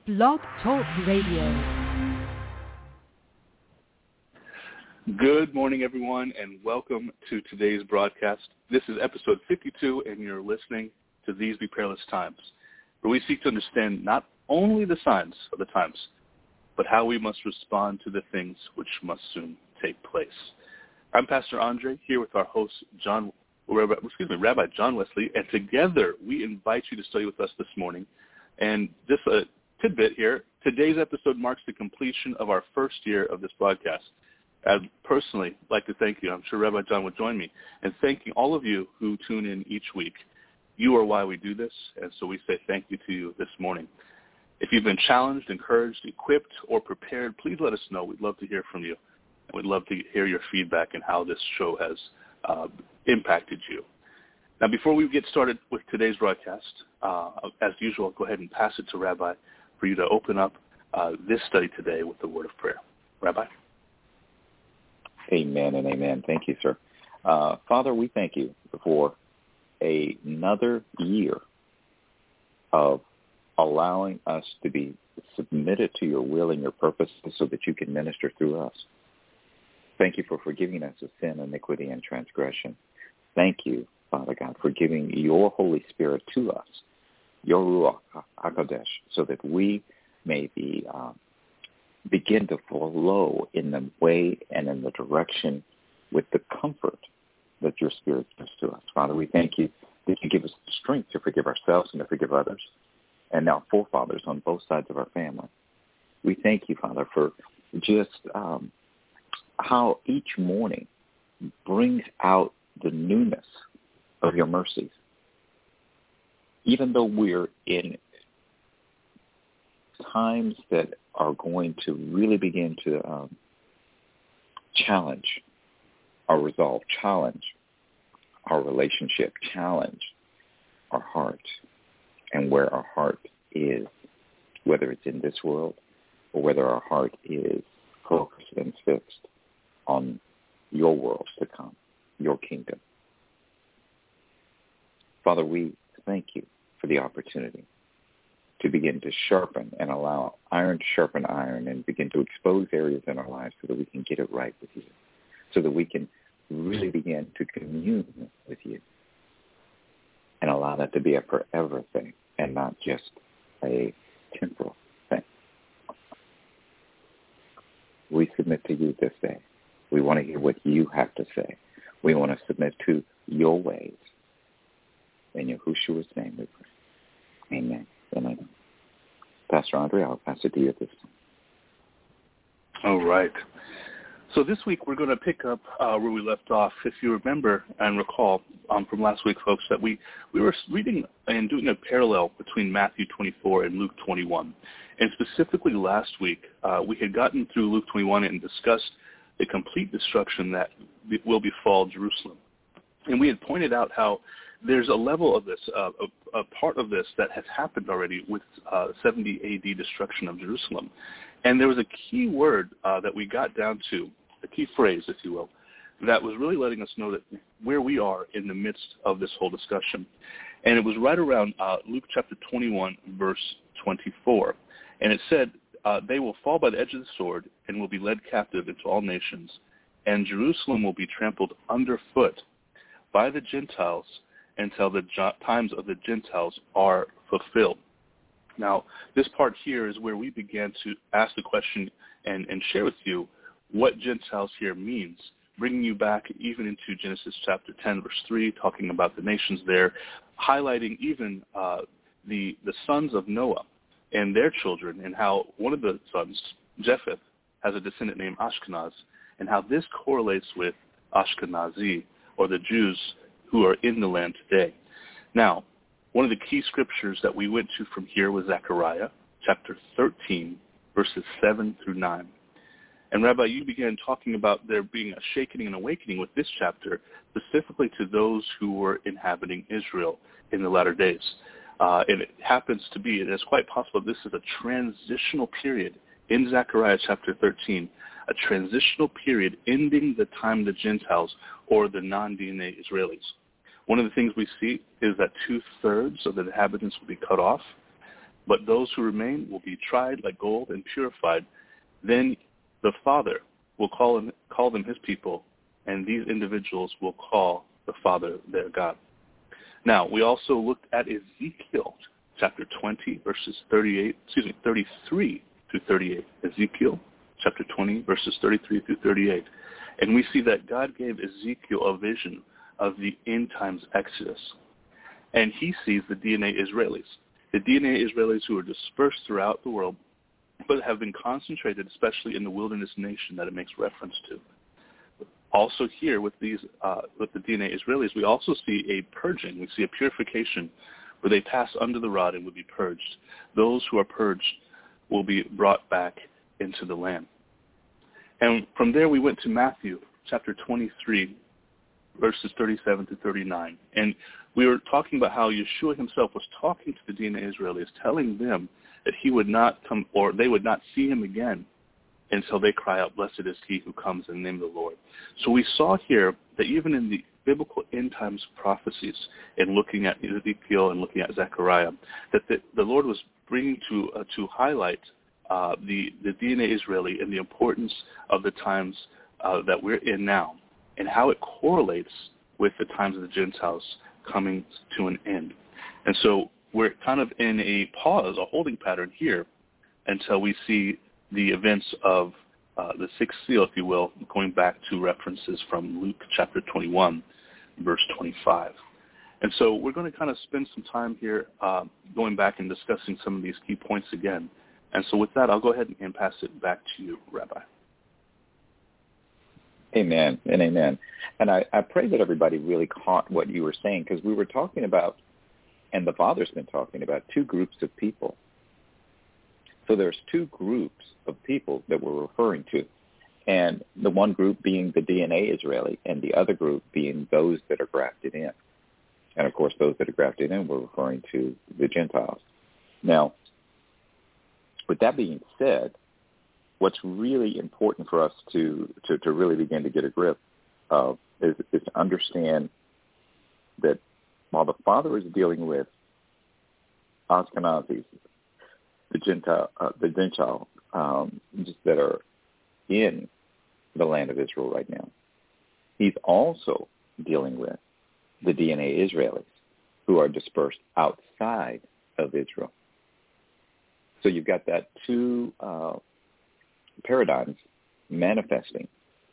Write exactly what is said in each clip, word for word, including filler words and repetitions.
Blog Talk Radio. Good morning, everyone, and welcome to today's broadcast. This is episode fifty-two, and you're listening to These Be Perilous Times, where we seek to understand not only the signs of the times, but how we must respond to the things which must soon take place. I'm Pastor Andre, here with our host, John, Rabbi, excuse me, Rabbi John Wesley, and together we invite you to study with us this morning. And just a tidbit here, today's episode marks the completion of our first year of this broadcast. I'd personally like to thank you. I'm sure Rabbi John would join me in thanking all of you who tune in each week. You are why we do this, and so we say thank you to you this morning. If you've been challenged, encouraged, equipped, or prepared, please let us know. We'd love to hear from you. And we'd love to hear your feedback and how this show has uh, impacted you. Now, before we get started with today's broadcast, uh, as usual, I'll go ahead and pass it to Rabbi for you to open up uh, this study today with the word of prayer. Rabbi? Amen and amen. Thank you, sir. Uh, Father, we thank you for a, another year of allowing us to be submitted to your will and your purpose so that you can minister through us. Thank you for forgiving us of sin, iniquity, and transgression. Thank you, Father God, for giving your Holy Spirit to us, your Ruach HaKodesh, so that we may be um, begin to flow in the way and in the direction with the comfort that your Spirit gives to us. Father, we thank you that you give us the strength to forgive ourselves and to forgive others, and our forefathers on both sides of our family. We thank you, Father, for just um, how each morning brings out the newness of your mercies. Even though we're in times that are going to really begin to um, challenge our resolve, challenge our relationship, challenge our heart and where our heart is, whether it's in this world or whether our heart is focused and fixed on your world to come, your kingdom. Father, we thank you for the opportunity to begin to sharpen and allow iron to sharpen iron and begin to expose areas in our lives so that we can get it right with you, so that we can really begin to commune with you and allow that to be a forever thing and not just a temporal thing. We submit to you this day. We want to hear what you have to say. We want to submit to your ways. In Yahushua's name we pray. Amen. Amen. Pastor Andre, I'll pass it to you at this time. All right. So this week we're going to pick up uh, where we left off. If you remember and recall um, from last week, folks, that we, we were reading and doing a parallel between Matthew twenty-four and Luke twenty-one. And specifically last week, uh, we had gotten through Luke twenty-one and discussed the complete destruction that will befall Jerusalem. And we had pointed out how there's a level of this, uh, a, a part of this that has happened already with uh, seventy A D destruction of Jerusalem. And there was a key word uh, that we got down to, a key phrase, if you will, that was really letting us know that where we are in the midst of this whole discussion. And it was right around uh, Luke chapter twenty-one, verse twenty-four. And it said, uh, they will fall by the edge of the sword and will be led captive into all nations, and Jerusalem will be trampled underfoot by the Gentiles until the times of the Gentiles are fulfilled. Now, this part here is where we began to ask the question and, and share with you what Gentiles here means, bringing you back even into Genesis chapter ten, verse three, talking about the nations there, highlighting even uh, the, the sons of Noah and their children, and how one of the sons, Japheth, has a descendant named Ashkenaz, and how this correlates with Ashkenazi, or the Jews who are in the land today. Now, one of the key scriptures that we went to from here was Zechariah chapter thirteen, verses seven through nine. And Rabbi, you began talking about there being a shaking and awakening with this chapter, specifically to those who were inhabiting Israel in the latter days. Uh, and it happens to be, it is quite possible this is a transitional period in Zechariah chapter thirteen, a transitional period ending the time of the Gentiles or the non-D N A Israelis. One of the things we see is that two-thirds of the inhabitants will be cut off. but those who remain will be tried like gold and purified. Then the Father will call, him, call them his people, and these individuals will call the Father their God. Now, we also looked at Ezekiel chapter twenty, verses thirty-eight, excuse me, thirty-three through thirty-eight. Ezekiel chapter twenty, verses thirty-three through thirty-eight. And we see that God gave Ezekiel a vision of the end times Exodus. And he sees the D N A Israelis. The D N A Israelis who are dispersed throughout the world, but have been concentrated, especially in the wilderness nation that it makes reference to. Also here with these, uh, with the D N A Israelis, we also see a purging. We see a purification where they pass under the rod and will be purged. Those who are purged will be brought back into the land. And from there we went to Matthew chapter twenty-three, verses thirty-seven to thirty-nine. And we were talking about how Yeshua himself was talking to the D N A Israelis, telling them that he would not come, or they would not see him again until they cry out, "Blessed is he who comes in the name of the Lord." So we saw here that even in the biblical end times prophecies, and looking at Ezekiel and looking at Zechariah, that the, the Lord was bringing to uh, to highlight uh, the the D N A Israeli and the importance of the times uh, that we're in now, and how it correlates with the times of the Gentiles coming to an end. And so we're kind of in a pause, a holding pattern here, until we see the events of uh, the sixth seal, if you will, going back to references from Luke chapter twenty-one, verse twenty-five. And so we're going to kind of spend some time here uh, going back and discussing some of these key points again. And so with that, I'll go ahead and pass it back to you, Rabbi. Amen and amen. And I, I pray that everybody really caught what you were saying, because we were talking about, and the Father's been talking about, two groups of people. So there's two groups of people that we're referring to, and the one group being the D N A Israeli, and the other group being those that are grafted in. And, of course, those that are grafted in, we're referring to the Gentiles. Now, with that being said, what's really important for us to, to, to really begin to get a grip of is, is to understand that while the Father is dealing with Ashkenazis, the Gentile, uh, the Gentile um, just that are in the land of Israel right now, he's also dealing with the D N A Israelis who are dispersed outside of Israel. So you've got that two uh, paradigms manifesting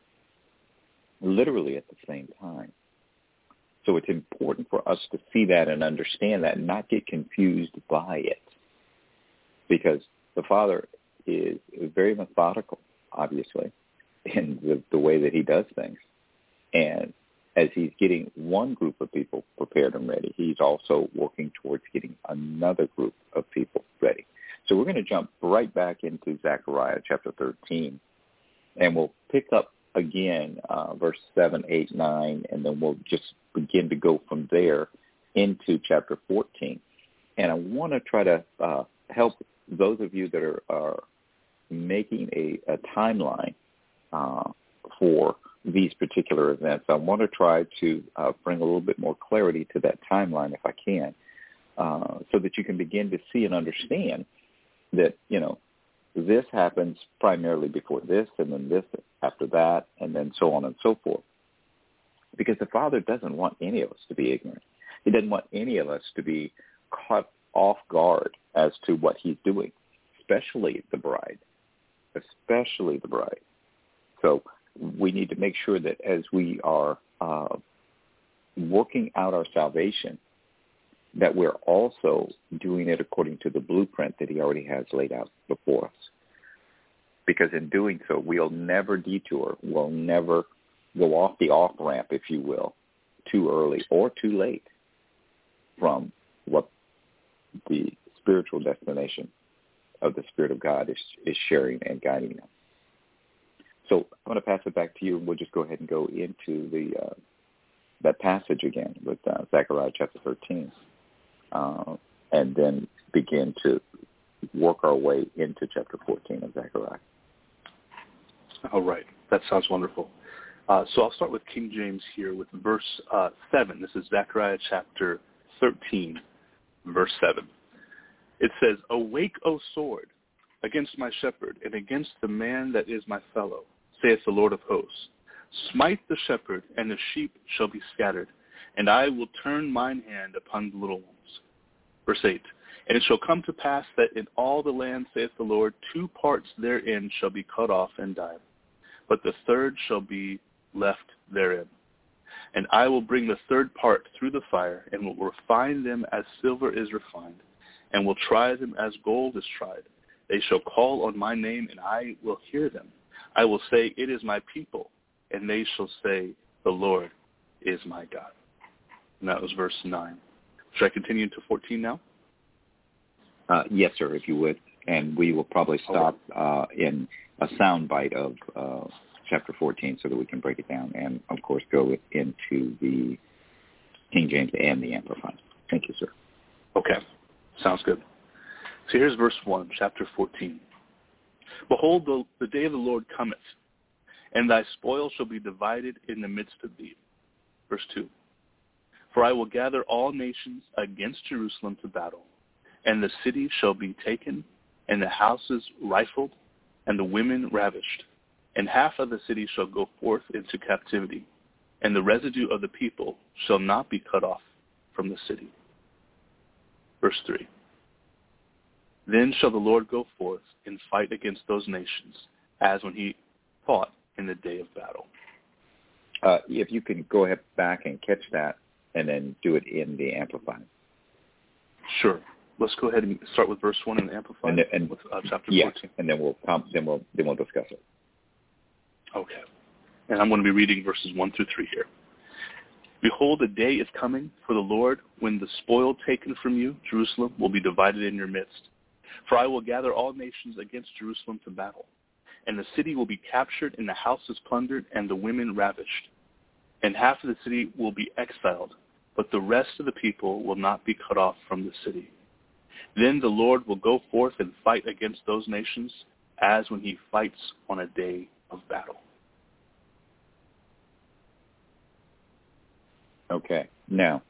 literally at the same time. So it's important for us to see that and understand that and not get confused by it, because the Father is very methodical, obviously, in the, the way that he does things. And as he's getting one group of people prepared and ready, he's also working towards getting another group of people ready. So we're going to jump right back into Zechariah chapter thirteen, and we'll pick up again uh, verse seven, eight, nine, and then we'll just begin to go from there into chapter fourteen. And I want to try to uh, help those of you that are, are making a, a timeline uh, for these particular events. I want to try to uh, bring a little bit more clarity to that timeline if I can, uh, so that you can begin to see and understand that, you know, this happens primarily before this, and then this after that, and then so on and so forth. Because the Father doesn't want any of us to be ignorant. He doesn't want any of us to be caught off guard as to what he's doing, especially the bride, especially the bride. So we need to make sure that as we are uh, working out our salvation, that we're also doing it according to the blueprint that he already has laid out before us. Because in doing so, we'll never detour, we'll never go off the off-ramp, if you will, too early or too late from what the spiritual destination of the Spirit of God is, is sharing and guiding us. So I'm going to pass it back to you, and we'll just go ahead and go into the uh, that passage again with uh, Zechariah chapter thirteen, uh, and then begin to work our way into chapter fourteen of Zechariah. All right. That sounds wonderful. Uh, so I'll start with King James here with verse uh, seven. This is Zechariah chapter thirteen, verse seven. It says, "Awake, O sword, against my shepherd, and against the man that is my fellow, saith the Lord of hosts. Smite the shepherd, and the sheep shall be scattered, and I will turn mine hand upon the little ones." Verse eight, "And it shall come to pass that in all the land, saith the Lord, two parts therein shall be cut off and die, but the third shall be left therein. And I will bring the third part through the fire, and will refine them as silver is refined, and will try them as gold is tried. They shall call on my name, and I will hear them. I will say, it is my people, and they shall say, the Lord is my God." And that was verse nine. Should I continue to fourteen now? Uh, yes, sir, if you would. And we will probably stop uh, in a soundbite of uh, chapter fourteen so that we can break it down and, of course, go into the King James and the Amplified. Thank you, sir. Okay. Sounds good. So here's verse one, chapter fourteen. "Behold, the, the day of the Lord cometh, and thy spoil shall be divided in the midst of thee." Verse two. "For I will gather all nations against Jerusalem to battle, and the city shall be taken, and the houses rifled, and the women ravished. And half of the city shall go forth into captivity, and the residue of the people shall not be cut off from the city." Verse three. "Then shall the Lord go forth and fight against those nations, as when he fought in the day of battle." Uh, if you can go ahead back and catch that, and then do it in the Amplified. Sure. Let's go ahead and start with verse one in the Amplified, and, and, with uh, chapter yes, fourteen. And then we'll then we'll then we'll discuss it. Okay. And I'm going to be reading verses one through three here. "Behold, a day is coming for the Lord when the spoil taken from you, Jerusalem, will be divided in your midst. For I will gather all nations against Jerusalem to battle, and the city will be captured, and the houses plundered, and the women ravished. And half of the city will be exiled, but the rest of the people will not be cut off from the city. Then the Lord will go forth and fight against those nations, as when he fights on a day of battle." Okay. Now,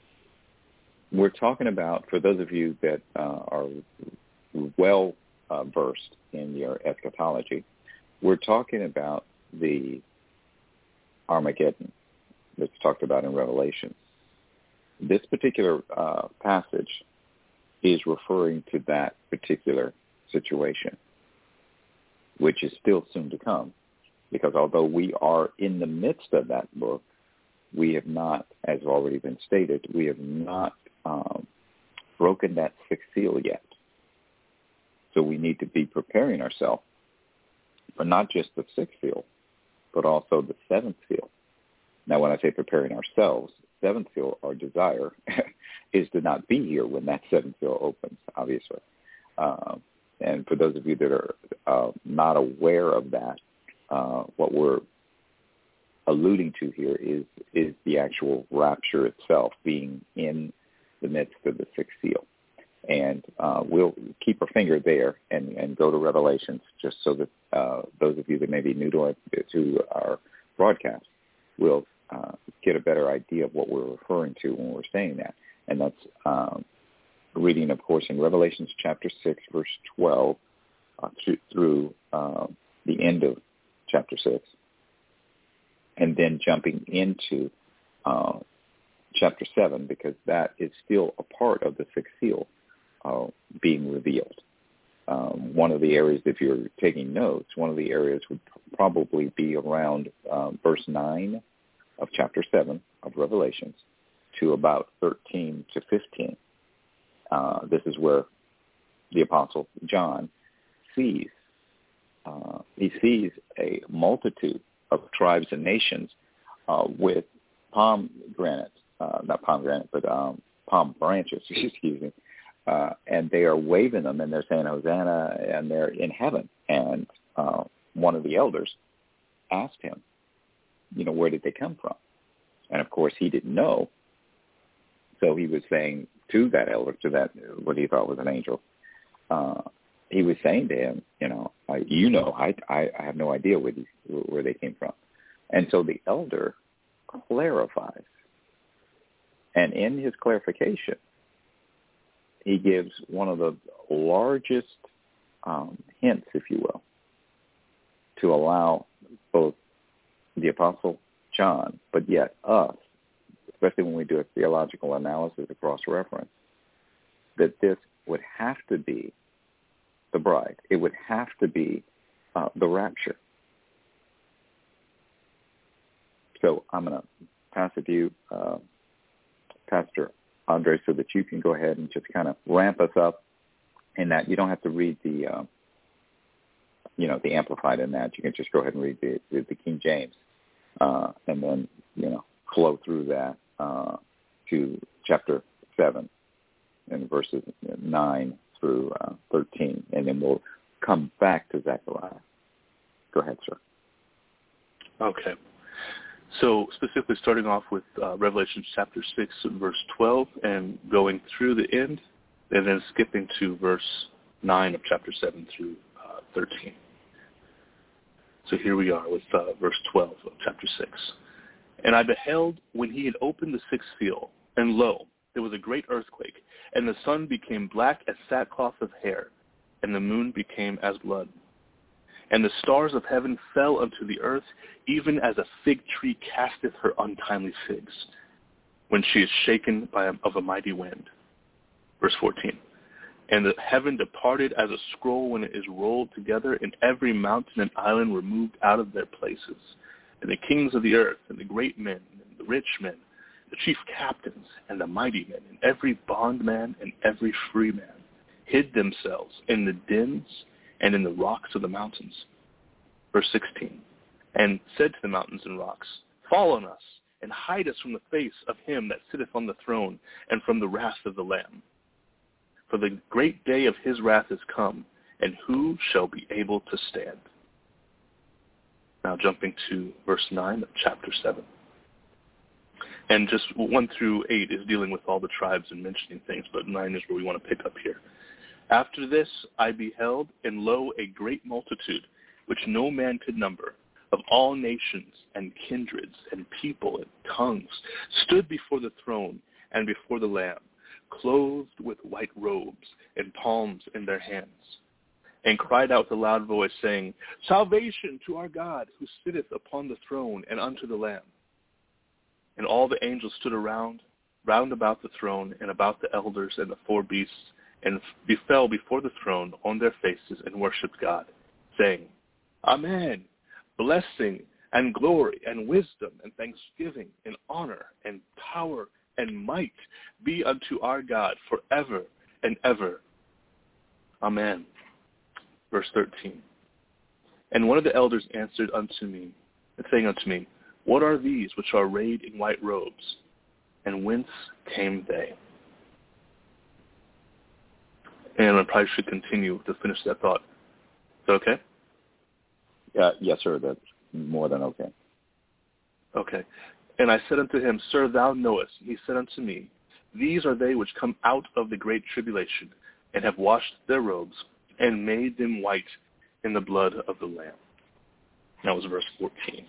we're talking about, for those of you that uh, are well uh, versed in your eschatology, we're talking about the Armageddon that's talked about in Revelation. This particular uh, passage is referring to that particular situation, which is still soon to come, because although we are in the midst of that book, we have not, as already been stated, we have not um, broken that sixth seal yet. So we need to be preparing ourselves for not just the sixth seal, but also the seventh seal. Now, when I say preparing ourselves, seventh seal, our desire is to not be here when that seventh seal opens, obviously. Uh, and for those of you that are uh, not aware of that, uh, what we're alluding to here is is the actual rapture itself, being in the midst of the sixth seal. And uh, we'll keep our finger there and, and go to Revelations, just so that uh, those of you that may be new to our, to our broadcast will uh, get a better idea of what we're referring to when we're saying that. And that's um, reading, of course, in Revelations chapter six, verse twelve, uh, through, through uh, the end of chapter six, and then jumping into uh, chapter seven, because that is still a part of the sixth seal uh, being revealed. Um, one of the areas, if you're taking notes, one of the areas would probably be around uh, verse nine of chapter seven of Revelations to about thirteen to fifteen. Uh, this is where the Apostle John sees, uh, he sees a multitude of tribes and nations uh, with pomegranate, uh, not pomegranate, but um, palm branches, excuse me, uh, and they are waving them, and they're saying Hosanna, and they're in heaven. And uh, one of the elders asked him, you know, where did they come from? And, of course, he didn't know. So he was saying to that elder, to that, what he thought was an angel, uh, he was saying to him, you know, I, you know, I, I, I have no idea where, these, where they came from. And so the elder clarifies. And in his clarification, he gives one of the largest um, hints, if you will, to allow both the Apostle John, but yet us, especially when we do a theological analysis across reference, that this would have to be the bride. It would have to be uh, the rapture. So I'm going to pass it to you, uh, Pastor Andre, so that you can go ahead and just kind of ramp us up in that. You don't have to read the, uh, you know, the Amplified in that. You can just go ahead and read the, the, the King James, uh, and then, you know, flow through that uh, to chapter seven and verses nine through uh, thirteen, and then we'll come back to Zechariah. Go ahead, sir. Okay. So specifically starting off with uh, Revelation chapter six, verse twelve, and going through the end, and then skipping to verse nine of chapter seven through uh, thirteen. So here we are with uh, verse twelve of chapter six. And I beheld when he had opened the sixth seal, and lo, there was a great earthquake, and the sun became black as sackcloth of hair, and the moon became as blood. And the stars of heaven fell unto the earth, even as a fig tree casteth her untimely figs, when she is shaken by a, of a mighty wind. Verse fourteen. And the heaven departed as a scroll when it is rolled together, and every mountain and island were moved out of their places. And the kings of the earth, and the great men, and the rich men, the chief captains, and the mighty men, and every bondman and every free man, hid themselves in the dens and in the rocks of the mountains. Verse sixteen, and said to the mountains and rocks, fall on us, and hide us from the face of him that sitteth on the throne, and from the wrath of the Lamb. For the great day of his wrath is come, and who shall be able to stand? Now jumping to verse nine of chapter seven. And just one through eight is dealing with all the tribes and mentioning things, but nine is where we want to pick up here. After this I beheld, and lo, a great multitude, which no man could number, of all nations and kindreds and people and tongues, stood before the throne and before the Lamb, clothed with white robes and palms in their hands, and cried out with a loud voice, saying, salvation to our God, who sitteth upon the throne, and unto the Lamb. And all the angels stood around, round about the throne, and about the elders and the four beasts, and fell before the throne on their faces and worshipped God, saying, Amen, blessing and glory and wisdom and thanksgiving and honor and power and might be unto our God forever and ever. Amen. Verse thirteen. And one of the elders answered unto me, and saying unto me, what are these which are arrayed in white robes, and whence came they? And I probably should continue to finish that thought. Is that okay? Uh, yes, sir. That's more than okay. Okay. And I said unto him, Sir, thou knowest. He said unto me, these are they which come out of the great tribulation, and have washed their robes, and made them white in the blood of the Lamb. That was verse fourteen.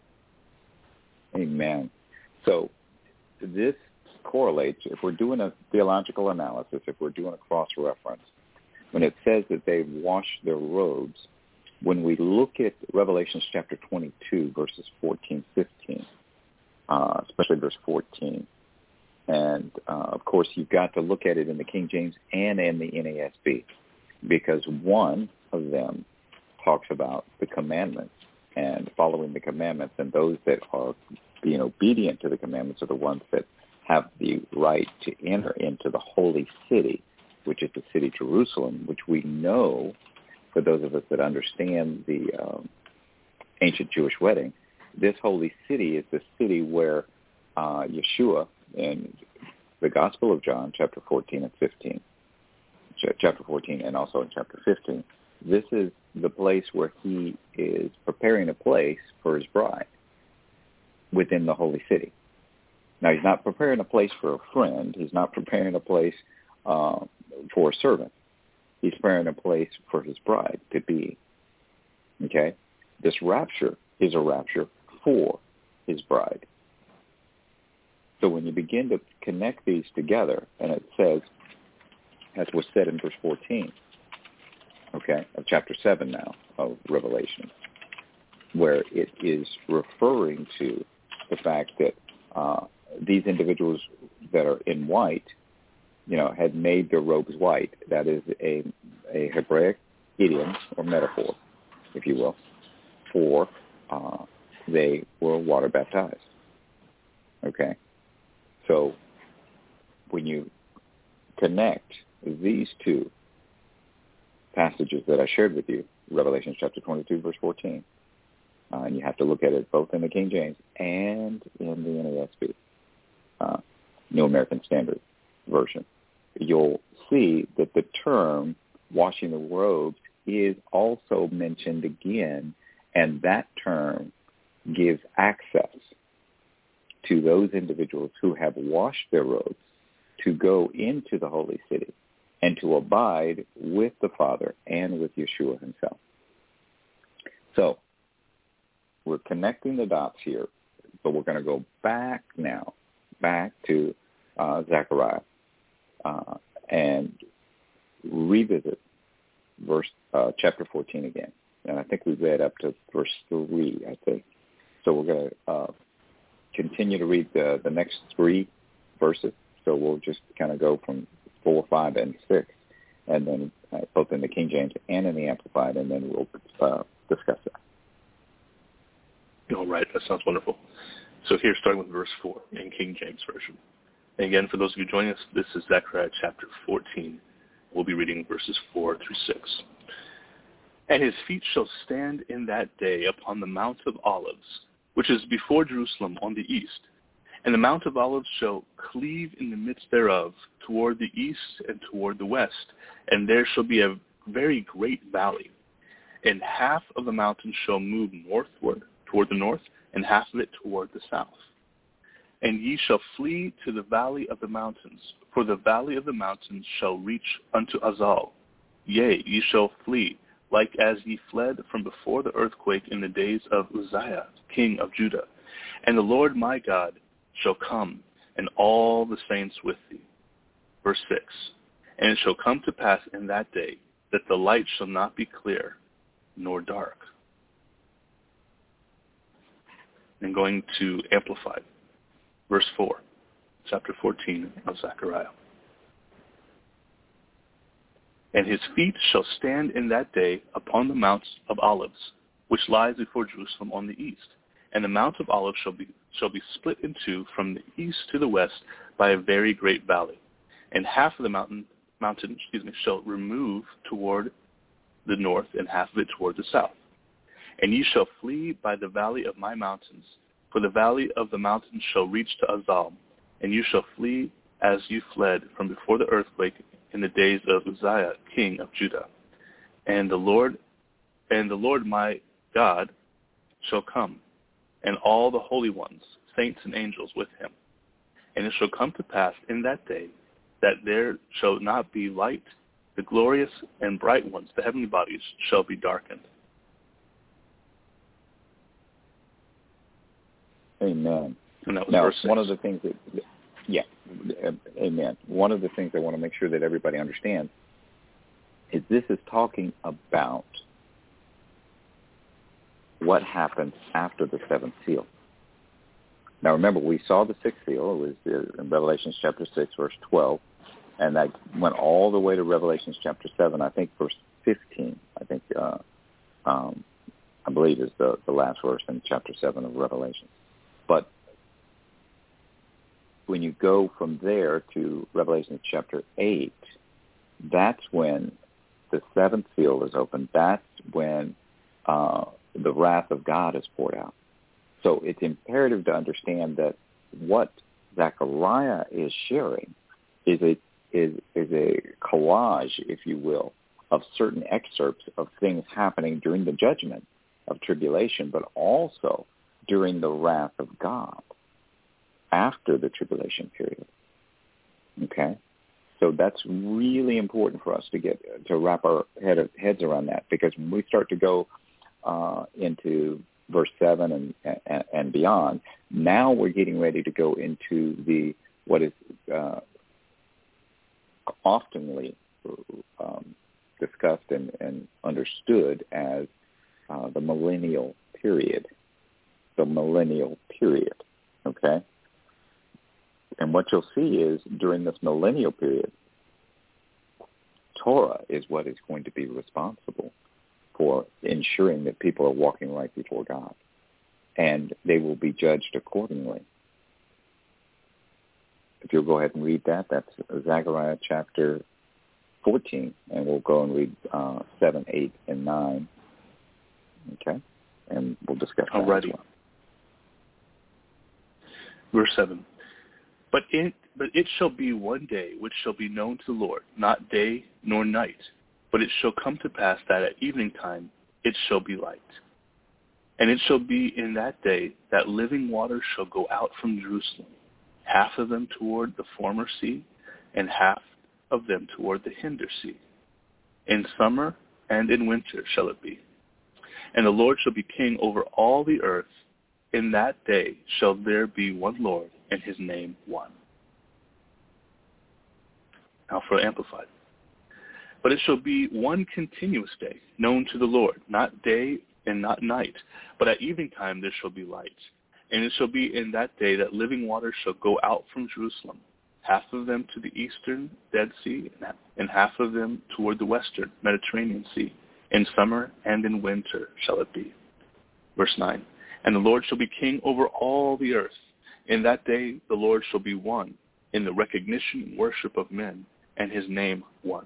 Amen. So this correlates, if we're doing a theological analysis, if we're doing a cross-reference, when it says that they've washed their robes, when we look at Revelation chapter twenty-two, verses fourteen, fifteen, uh, especially verse fourteen, and uh, of course you've got to look at it in the King James and in the N A S B, because one of them talks about the commandments and following the commandments, and those that are being obedient to the commandments are the ones that have the right to enter into the holy city, which is the city Jerusalem, which we know, for those of us that understand the um, ancient Jewish wedding, this holy city is the city where uh, Yeshua, in the Gospel of John, chapter fourteen and fifteen, ch- chapter fourteen and also in chapter fifteen, this is the place where he is preparing a place for his bride within the holy city. Now, he's not preparing a place for a friend. He's not preparing a place uh, for a servant. He's preparing a place for his bride to be. Okay? This rapture is a rapture for his bride. So when you begin to connect these together, and it says, as was said in verse fourteen, okay, of chapter seven now of Revelation, where it is referring to the fact that uh, these individuals that are in white, you know, had made their robes white. That is a, a Hebraic idiom or metaphor, if you will, for uh, they were water baptized. Okay? So when you connect these two passages that I shared with you, Revelation chapter twenty-two, verse fourteen, uh, and you have to look at it both in the King James and in the N A S B, uh, New American Standard Version, you'll see that the term washing the robes is also mentioned again, and that term gives access to those individuals who have washed their robes to go into the holy city and to abide with the Father and with Yeshua himself. So we're connecting the dots here, but we're going to go back now, back to uh, Zechariah uh, and revisit verse uh, chapter fourteen again. And I think we read up to verse three, I think. So we're going to uh, continue to read the, the next three verses. So we'll just kind of go from four, five, and six, and then uh, both in the King James and in the Amplified, and then we'll uh, discuss that. All right, that sounds wonderful. So here, starting with verse four in King James Version. And again, for those of you joining us, this is Zechariah chapter fourteen. We'll be reading verses four through six. And his feet shall stand in that day upon the Mount of Olives, which is before Jerusalem on the east. And the Mount of Olives shall cleave in the midst thereof toward the east and toward the west. And there shall be a very great valley. And half of the mountain shall move northward toward the north, and half of it toward the south. And ye shall flee to the valley of the mountains, for the valley of the mountains shall reach unto Azal. Yea, ye shall flee, like as ye fled from before the earthquake in the days of Uzziah, king of Judah. And the Lord my God shall come, and all the saints with thee. Verse six. And it shall come to pass in that day that the light shall not be clear, nor dark. And going to Amplified. Verse four, chapter fourteen of Zechariah. And his feet shall stand in that day upon the Mount of Olives, which lies before Jerusalem on the east. And the Mount of Olives shall be shall be split in two from the east to the west by a very great valley. And half of the mountain mountain, excuse me, shall remove toward the north, and half of it toward the south. And ye shall flee by the valley of my mountains, for the valley of the mountains shall reach to Azal, and you shall flee as you fled from before the earthquake in the days of Uzziah, king of Judah. And the Lord, and the Lord my God shall come, and all the holy ones, saints and angels with him. And it shall come to pass in that day that there shall not be light, the glorious and bright ones, the heavenly bodies, shall be darkened. Amen. And that was now, verse six. One of the things that, yeah, amen. One of the things I want to make sure that everybody understands is this is talking about what happens after the seventh seal. Now, remember, we saw the sixth seal. It was in Revelation chapter six, verse twelve, and that went all the way to Revelation chapter seven, I think verse fifteen, I think, uh, um, I believe is the, the last verse in chapter seven of Revelation. But when you go from there to Revelation chapter eight, that's when the seventh seal is opened. That's when uh, the wrath of God is poured out. So it's imperative to understand that what Zechariah is sharing is a is is a collage, if you will, of certain excerpts of things happening during the judgment of tribulation, but also during the wrath of God after the tribulation period. Okay? So that's really important for us to get to wrap our head, heads around that, because when we start to go uh, into verse seven and, and, and beyond, now we're getting ready to go into the what is uh, oftenly um, discussed and, and understood as uh, the millennial period. The millennial period, okay? And what you'll see is during this millennial period, Torah is what is going to be responsible for ensuring that people are walking right before God, and they will be judged accordingly. If you'll go ahead and read that, that's Zechariah chapter fourteen, and we'll go and read uh, seven, eight, and nine. Okay? And we'll discuss that Alrighty. as well. Verse seven. But it, but it shall be one day which shall be known to the Lord, not day nor night. But it shall come to pass that at evening time it shall be light. And it shall be in that day that living waters shall go out from Jerusalem, half of them toward the former sea, and half of them toward the hinder sea. In summer and in winter shall it be. And the Lord shall be king over all the earth. In that day shall there be one Lord, and his name one. Now for Amplified. But it shall be one continuous day, known to the Lord, not day and not night, but at evening time there shall be light. And it shall be in that day that living waters shall go out from Jerusalem, half of them to the eastern Dead Sea, and half of them toward the western Mediterranean Sea. In summer and in winter shall it be. Verse nine. And the Lord shall be king over all the earth. In that day the Lord shall be one in the recognition and worship of men, and his name one.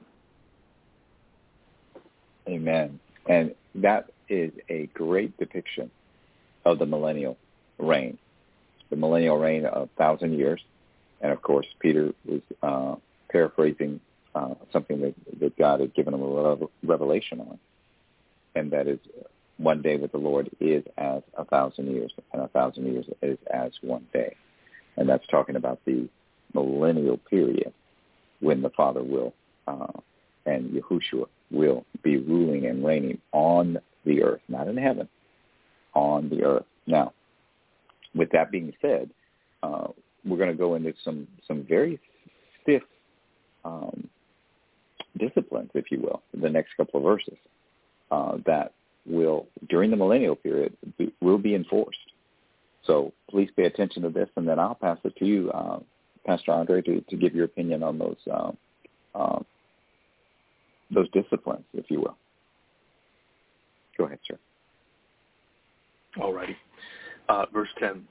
Amen. And that is a great depiction of the millennial reign, the millennial reign of a thousand years. And, of course, Peter was uh, paraphrasing uh, something that, that God had given him a revelation on, and that is one day with the Lord is as a thousand years, and a thousand years is as one day. And that's talking about the millennial period when the Father will uh, and Yahushua will be ruling and reigning on the earth, not in heaven, on the earth. Now, with that being said, uh, we're going to go into some, some very stiff um, disciplines, if you will, in the next couple of verses uh, that will, during the millennial period, be, will be enforced. So please pay attention to this, and then I'll pass it to you, uh, Pastor Andre, to, to give your opinion on those uh, uh, those disciplines, if you will. Go ahead, sir. All righty. Uh, verse ten.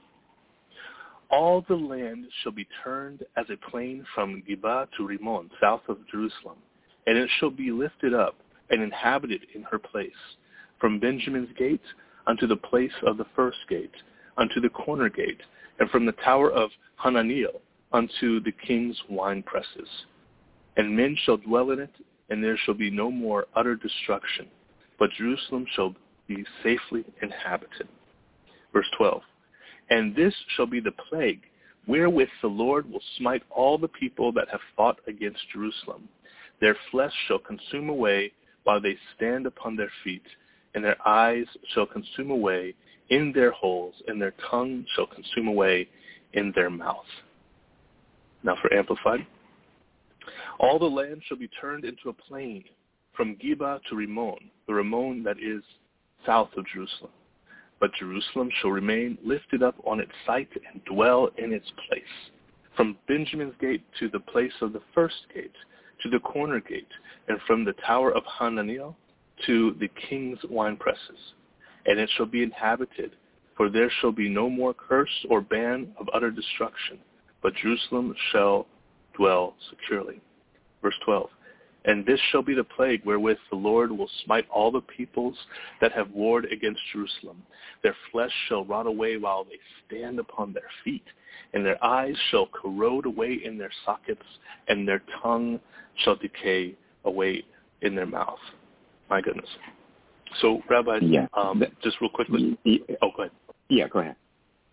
All the land shall be turned as a plain from Geba to Rimmon, south of Jerusalem, and it shall be lifted up and inhabited in her place, from Benjamin's gate unto the place of the first gate, unto the corner gate, and from the tower of Hananiel unto the king's wine presses. And men shall dwell in it, and there shall be no more utter destruction, but Jerusalem shall be safely inhabited. Verse twelve. And this shall be the plague wherewith the Lord will smite all the people that have fought against Jerusalem. Their flesh shall consume away while they stand upon their feet, and their eyes shall consume away in their holes, and their tongue shall consume away in their mouth. Now for Amplified. All the land shall be turned into a plain, from Geba to Rimmon, the Rimmon that is south of Jerusalem. But Jerusalem shall remain lifted up on its site and dwell in its place, from Benjamin's gate to the place of the first gate, to the corner gate, and from the tower of Hananiel to the king's wine presses. And it shall be inhabited, for there shall be no more curse or ban of utter destruction, but Jerusalem shall dwell securely. Verse twelve. And this shall be the plague wherewith the Lord will smite all the peoples that have warred against Jerusalem. Their flesh shall rot away while they stand upon their feet, and their eyes shall corrode away in their sockets, and their tongue shall decay away in their mouth. My goodness. So, Rabbi, yeah. um, just real quickly. Yeah. Oh, go ahead. Yeah, go ahead.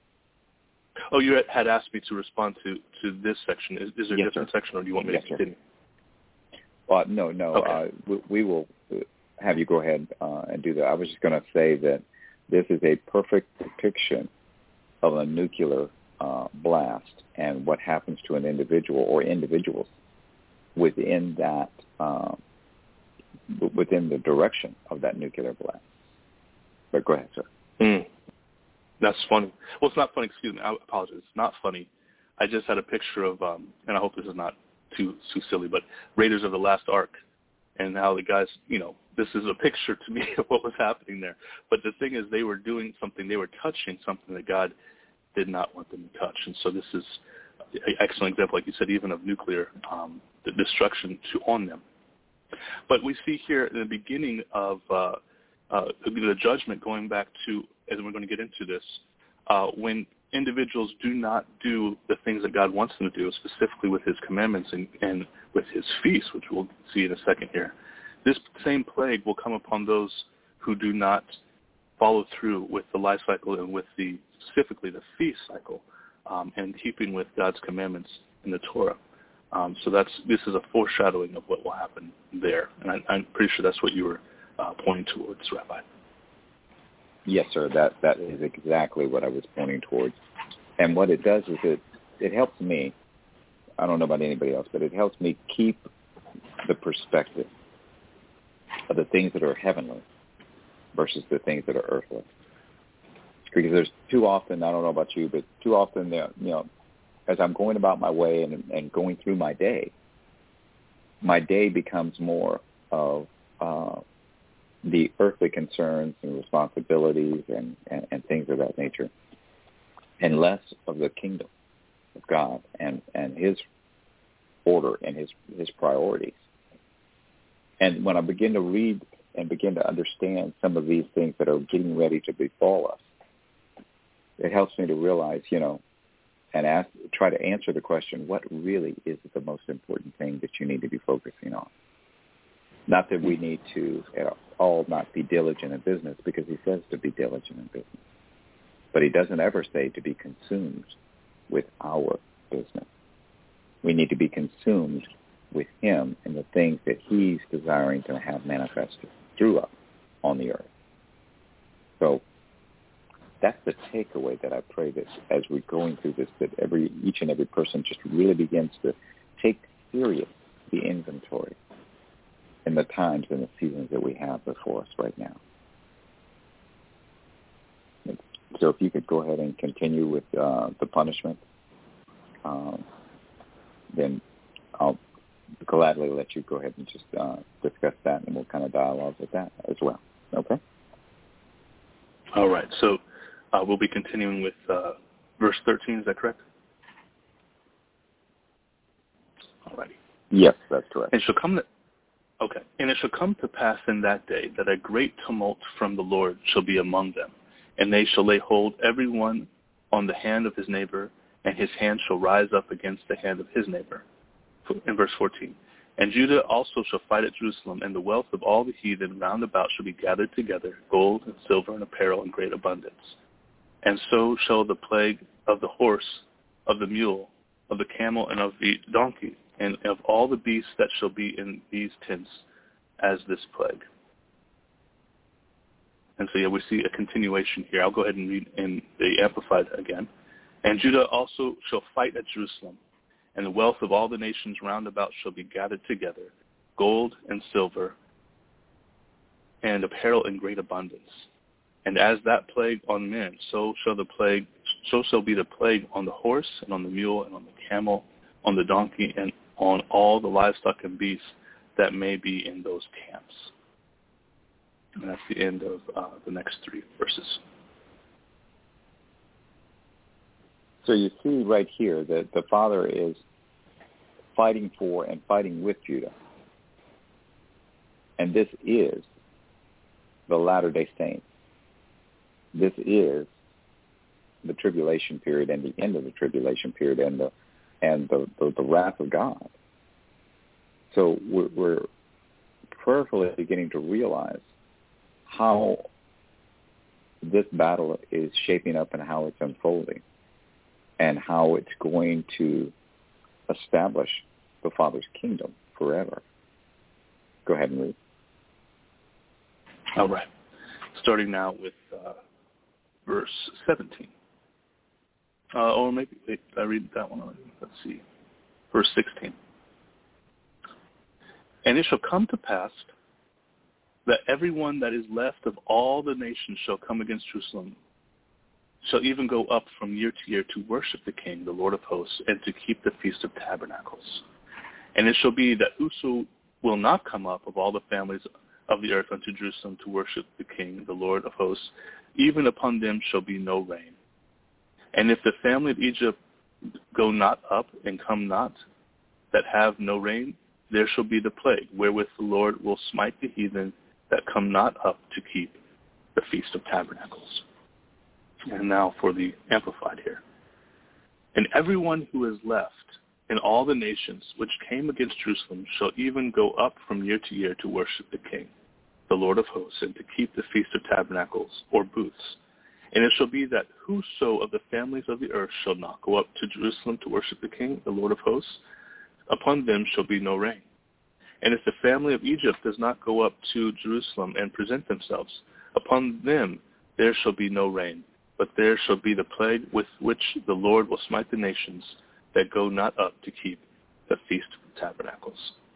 Oh, you had asked me to respond to, to this section. Is, is there a yes, different sir. section, or do you want me yes, to continue? Sir. Uh, no, no. Okay. Uh, we, we will have you go ahead uh, and do that. I was just going to say that this is a perfect depiction of a nuclear uh, blast and what happens to an individual or individuals within that, uh, within the direction of that nuclear blast. But go ahead, sir. Mm. That's funny. Well, it's not funny. Excuse me. I apologize. It's not funny. I just had a picture of, um, and I hope this is not too too silly, but Raiders of the Lost Ark, and how the guys, you know, this is a picture to me of what was happening there. But the thing is, they were doing something. They were touching something that God did not want them to touch. And so this is an excellent example, like you said, even of nuclear um, the destruction to on them. But we see here in the beginning of uh, uh, the judgment, going back to, as we're going to get into this, uh, when individuals do not do the things that God wants them to do, specifically with his commandments and, and with his feasts, which we'll see in a second here, this same plague will come upon those who do not follow through with the life cycle and with the, specifically the feast cycle, um, and keeping with God's commandments in the Torah. Um, so that's this is a foreshadowing of what will happen there, and I, I'm pretty sure that's what you were uh, pointing towards, Rabbi. Yes, sir. That that is exactly what I was pointing towards. And what it does is it it helps me. I don't know about anybody else, but it helps me keep the perspective of the things that are heavenly versus the things that are earthly. Because there's too often, I don't know about you, but too often, you know, as I'm going about my way and, and going through my day, my day becomes more of uh, the earthly concerns and responsibilities and, and, and things of that nature, and less of the kingdom of God and, and his order and his, his priorities. And when I begin to read and begin to understand some of these things that are getting ready to befall us, it helps me to realize, you know, and ask, try to answer the question, what really is the most important thing that you need to be focusing on? Not that we need to at all not be diligent in business, because he says to be diligent in business. But he doesn't ever say to be consumed with our business. We need to be consumed with him and the things that he's desiring to have manifested through us on the earth. So that's the takeaway that I pray that as we're going through this, that every each and every person just really begins to take serious the inventory in the times and the seasons that we have before us right now. So if you could go ahead and continue with uh, the punishment, um, then I'll gladly let you go ahead and just uh, discuss that, and we'll kind of dialogue with that as well. Okay? All right. So uh, we'll be continuing with uh, verse thirteen. Is that correct? All righty. Yes, that's correct. And it shall come that, okay. And it shall come to pass in that day that a great tumult from the Lord shall be among them, and they shall lay hold every one on the hand of his neighbor, and his hand shall rise up against the hand of his neighbor. In verse fourteen, and Judah also shall fight at Jerusalem, and the wealth of all the heathen round about shall be gathered together, gold and silver and apparel in great abundance. And so shall the plague of the horse, of the mule, of the camel, and of the donkey, and of all the beasts that shall be in these tents, as this plague. And so, yeah, we see a continuation here. I'll go ahead and read in the Amplified again. And Judah also shall fight at Jerusalem, and the wealth of all the nations round about shall be gathered together, gold and silver, and apparel in great abundance. And as that plague on men, so shall the plague, so shall be the plague on the horse, and on the mule, and on the camel, on the donkey, and on all the livestock and beasts that may be in those camps. And that's the end of uh, the next three verses. So you see right here that the Father is fighting for and fighting with Judah. And this is the Latter-day Saints. This is the tribulation period and the end of the tribulation period and the and the, the, the wrath of God. So we're, we're prayerfully beginning to realize how this battle is shaping up and how it's unfolding, and how it's going to establish the Father's kingdom forever. Go ahead and read. All right. Starting now with uh, verse seventeen. Uh, or maybe, wait, did I read that one already? Let's see. Verse sixteen. And it shall come to pass that everyone that is left of all the nations shall come against Jerusalem, shall even go up from year to year to worship the King, the Lord of hosts, and to keep the Feast of Tabernacles. And it shall be that whoso will not come up of all the families of the earth unto Jerusalem to worship the King, the Lord of hosts, even upon them shall be no rain. And if the family of Egypt go not up and come not, that have no rain, there shall be the plague, wherewith the Lord will smite the heathen that come not up to keep the Feast of Tabernacles. And now for the Amplified here. And everyone who is left in all the nations which came against Jerusalem shall even go up from year to year to worship the King, the Lord of hosts, and to keep the Feast of Tabernacles, or booths. And it shall be that whoso of the families of the earth shall not go up to Jerusalem to worship the King, the Lord of hosts, upon them shall be no rain. And if the family of Egypt does not go up to Jerusalem and present themselves, upon them there shall be no rain, but there shall be the plague with which the Lord will smite the nations that go not up to keep the Feast of Tabernacles.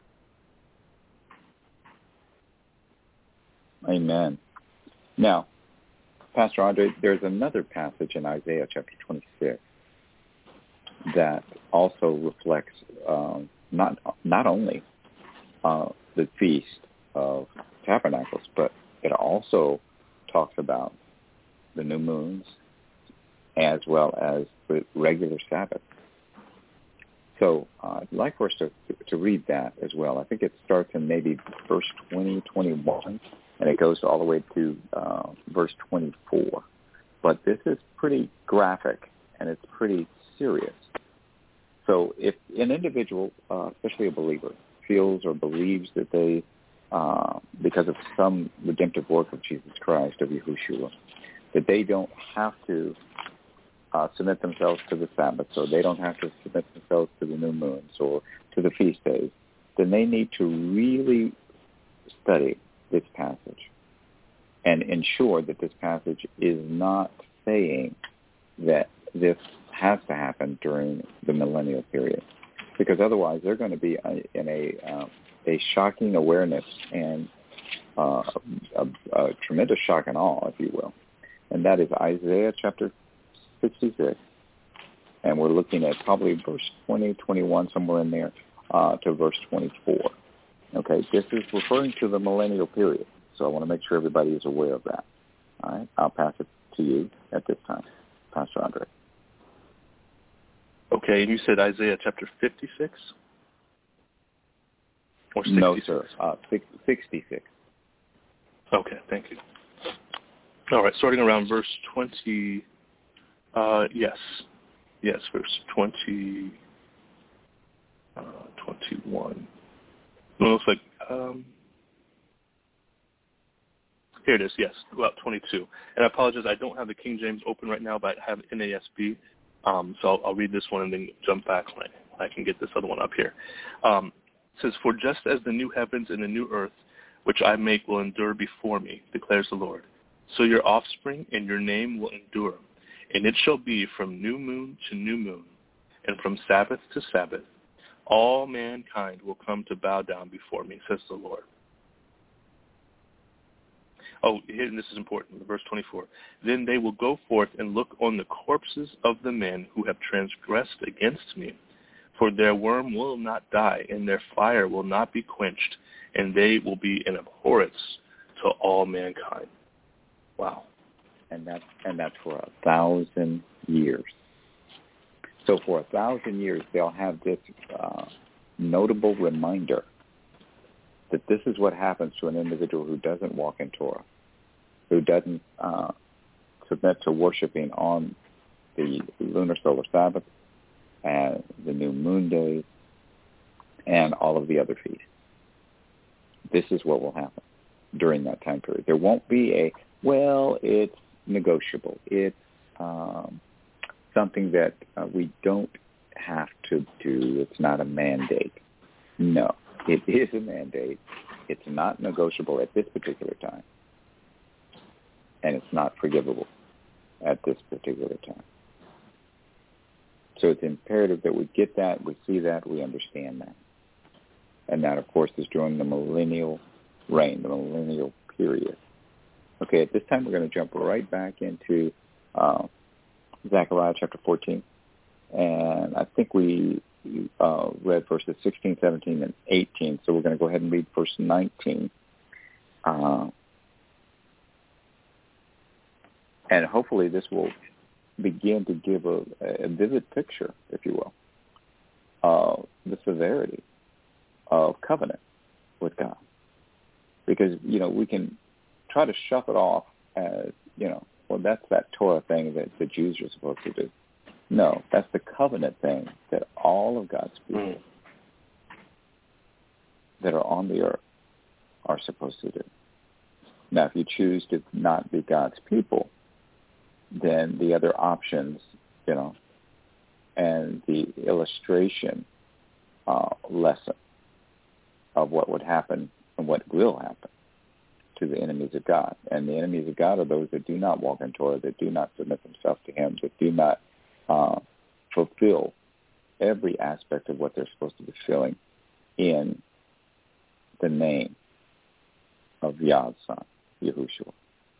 Amen. Now, Pastor Andre, there's another passage in Isaiah chapter twenty-six that also reflects um, not not only uh, the Feast of Tabernacles, but it also talks about the new moons as well as the regular Sabbath. So uh, I'd like for us to, to read that as well. I think it starts in maybe verse twenty, twenty-one, and it goes all the way to uh, verse twenty-four. But this is pretty graphic, and it's pretty serious. So if an individual, uh, especially a believer, feels or believes that they, uh, because of some redemptive work of Jesus Christ, of Yahushua, that they don't have to uh, submit themselves to the Sabbath, or they don't have to submit themselves to the new moons or to the feast days, then they need to really study this passage and ensure that this passage is not saying that this has to happen during the millennial period, because otherwise they're going to be in a uh, a shocking awareness and uh, a, a tremendous shock and awe, if you will. And that is Isaiah chapter sixty-six, and we're looking at probably verse twenty, twenty-one, somewhere in there, uh, to verse twenty-four. Okay, this is referring to the millennial period, so I want to make sure everybody is aware of that. All right, I'll pass it to you at this time, Pastor Andre. Okay, and you said Isaiah chapter fifty-six? Or sixty-six? No, sir, uh, sixty-six. Okay, thank you. All right, starting around verse twenty, uh, yes, yes, verse twenty, uh, twenty-one. It looks like, um, here it is, yes, about twenty-two. And I apologize, I don't have the King James open right now, but I have N A S B, um, so I'll, I'll read this one and then jump back when I, I can get this other one up here. Um, it says, "For just as the new heavens and the new earth, which I make, will endure before me, declares the Lord, so your offspring and your name will endure. And it shall be from new moon to new moon, and from Sabbath to Sabbath, all mankind will come to bow down before me, says the Lord." Oh, here, and this is important, verse twenty-four. "Then they will go forth and look on the corpses of the men who have transgressed against me. For their worm will not die, and their fire will not be quenched, and they will be an abhorrence to all mankind." Wow. And that's, and that's for a thousand years. So for a thousand years, they'll have this uh, notable reminder that this is what happens to an individual who doesn't walk in Torah, who doesn't uh, submit to worshiping on the lunar solar Sabbath and the new moon days and all of the other feasts. This is what will happen during that time period. There won't be a, well, it's negotiable. It's um, something that uh, we don't have to do. It's not a mandate. No, it is a mandate. It's not negotiable at this particular time. And it's not forgivable at this particular time. So it's imperative that we get that, we see that, we understand that. And that, of course, is during the millennial reign, the millennial period. Okay, at this time, we're going to jump right back into uh, Zechariah chapter fourteen. And I think we uh, read verses sixteen, seventeen, and eighteen. So we're going to go ahead and read verse nineteen. Uh, and hopefully this will begin to give a, a vivid picture, if you will, of the severity of covenant with God. Because, you know, we can try to shove it off as, you know, well, that's that Torah thing that the Jews are supposed to do. No, that's the covenant thing that all of God's people mm. that are on the earth are supposed to do. Now, if you choose to not be God's people, then the other options, you know, and the illustration uh, lesson of what would happen and what will happen to the enemies of God. And the enemies of God are those that do not walk in Torah, that do not submit themselves to him, that do not uh, fulfill every aspect of what they're supposed to be fulfilling in the name of Yah's son, Yahushua.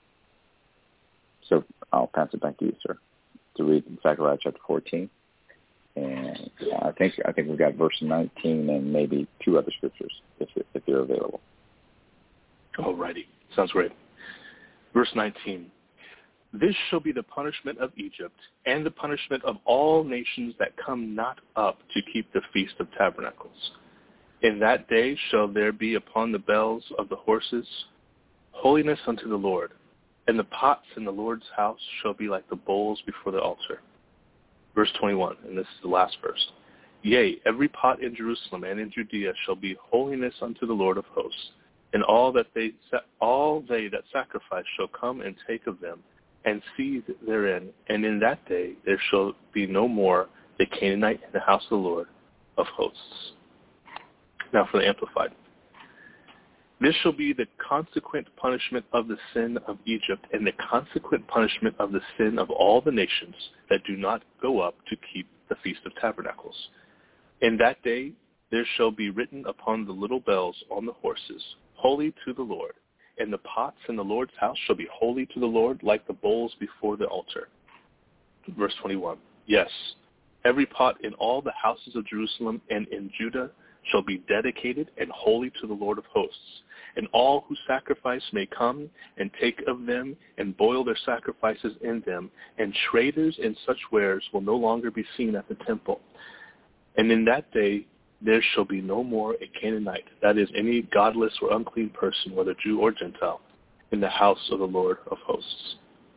So I'll pass it back to you, sir, to read Zechariah chapter fourteen. And I think I think we've got verse nineteen and maybe two other scriptures if if they're available. All righty. Sounds great. Verse nineteen. This shall be the punishment of Egypt and the punishment of all nations that come not up to keep the Feast of Tabernacles. In that day shall there be upon the bells of the horses holiness unto the Lord, and the pots in the Lord's house shall be like the bowls before the altar. Verse twenty-one, and this is the last verse. Yea, every pot in Jerusalem and in Judea shall be holiness unto the Lord of hosts, and all that they all they that sacrifice shall come and take of them, and feed therein. And in that day there shall be no more the Canaanite in the house of the Lord of hosts. Now for the Amplified. This shall be the consequent punishment of the sin of Egypt and the consequent punishment of the sin of all the nations that do not go up to keep the Feast of Tabernacles. In that day there shall be written upon the little bells on the horses, holy to the Lord, and the pots in the Lord's house shall be holy to the Lord like the bowls before the altar. Verse twenty-one, yes, every pot in all the houses of Jerusalem and in Judah shall be dedicated and holy to the Lord of hosts. And all who sacrifice may come and take of them and boil their sacrifices in them, and traders in such wares will no longer be seen at the temple. And in that day there shall be no more a Canaanite, that is, any godless or unclean person, whether Jew or Gentile, in the house of the Lord of hosts.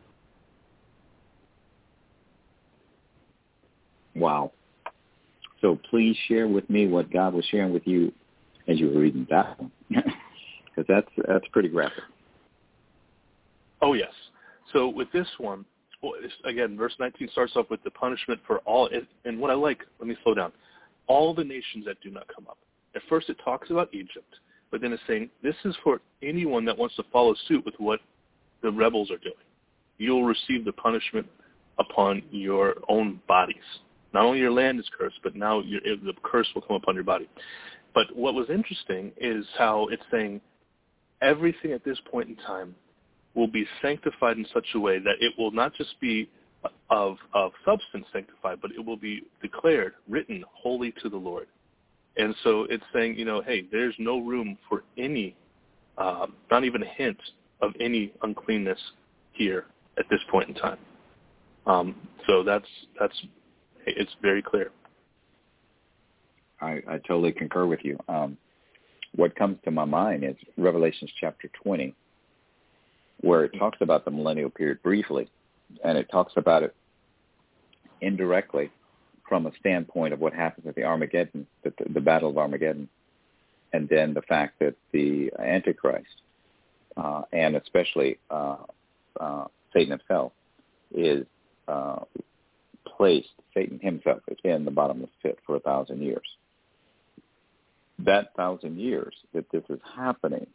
Wow. So please share with me what God was sharing with you as you were reading that one, because that's that's pretty graphic. Oh yes. So with this one, well, again, verse nineteen starts off with the punishment for all. And what I like, let me slow down. All the nations that do not come up. At first, it talks about Egypt, but then it's saying this is for anyone that wants to follow suit with what the rebels are doing. You'll receive the punishment upon your own bodies. Not only your land is cursed, but now your, the curse will come upon your body. But what was interesting is how it's saying everything at this point in time will be sanctified in such a way that it will not just be of, of substance sanctified, but it will be declared, written, holy to the Lord. And so it's saying, you know, hey, there's no room for any, um, not even a hint of any uncleanness here at this point in time. Um, so that's that's it's very clear. I, I totally concur with you. Um, what comes to my mind is Revelation chapter twenty, where it talks about the millennial period briefly, and it talks about it indirectly from a standpoint of what happens at the Armageddon, the, the Battle of Armageddon, and then the fact that the Antichrist, uh, and especially uh, uh, Satan himself, is uh, placed, Satan himself is in the bottomless pit for a thousand years. That thousand years that this is happening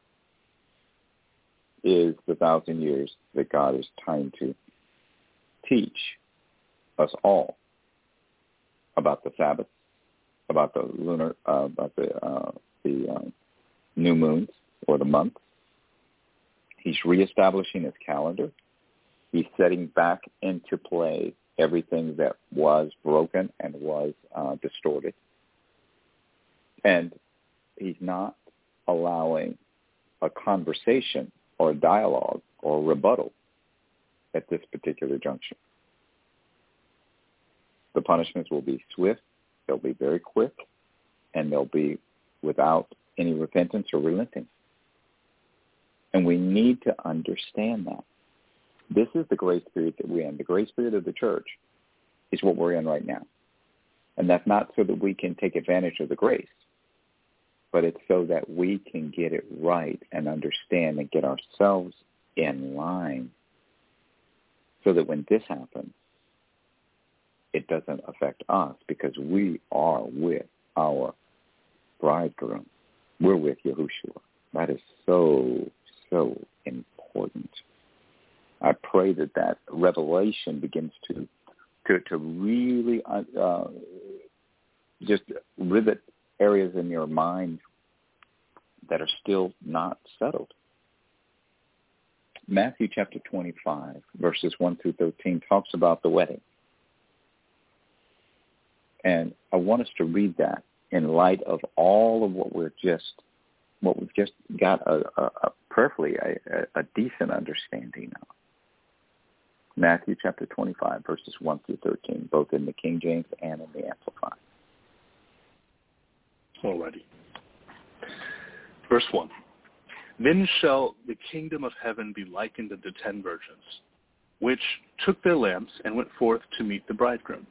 is the thousand years that God is trying to teach us all about the Sabbath, about the lunar, uh, about the uh, the uh, new moons or the months. He's reestablishing his calendar. He's setting back into play everything that was broken and was uh, distorted. And he's not allowing a conversation or a dialogue or a rebuttal at this particular junction. The punishments will be swift, they'll be very quick, and they'll be without any repentance or relenting. And we need to understand that. This is the grace period that we're in. The grace period of the church is what we're in right now. And that's not so that we can take advantage of the grace, but it's so that we can get it right and understand and get ourselves in line so that when this happens, it doesn't affect us because we are with our bridegroom. We're with Yahushua. That is so, so important. I pray that that revelation begins to to, to really uh, just rivet areas in your mind that are still not settled. Matthew chapter twenty-five, verses one through thirteen, talks about the wedding. And I want us to read that in light of all of what we're just, what we've just got a, a, a prayerfully a, a decent understanding of. Matthew chapter twenty-five, verses one through thirteen, both in the King James and in the Amplified. Alrighty. Verse one. Then shall the kingdom of heaven be likened unto ten virgins, which took their lamps and went forth to meet the bridegroom.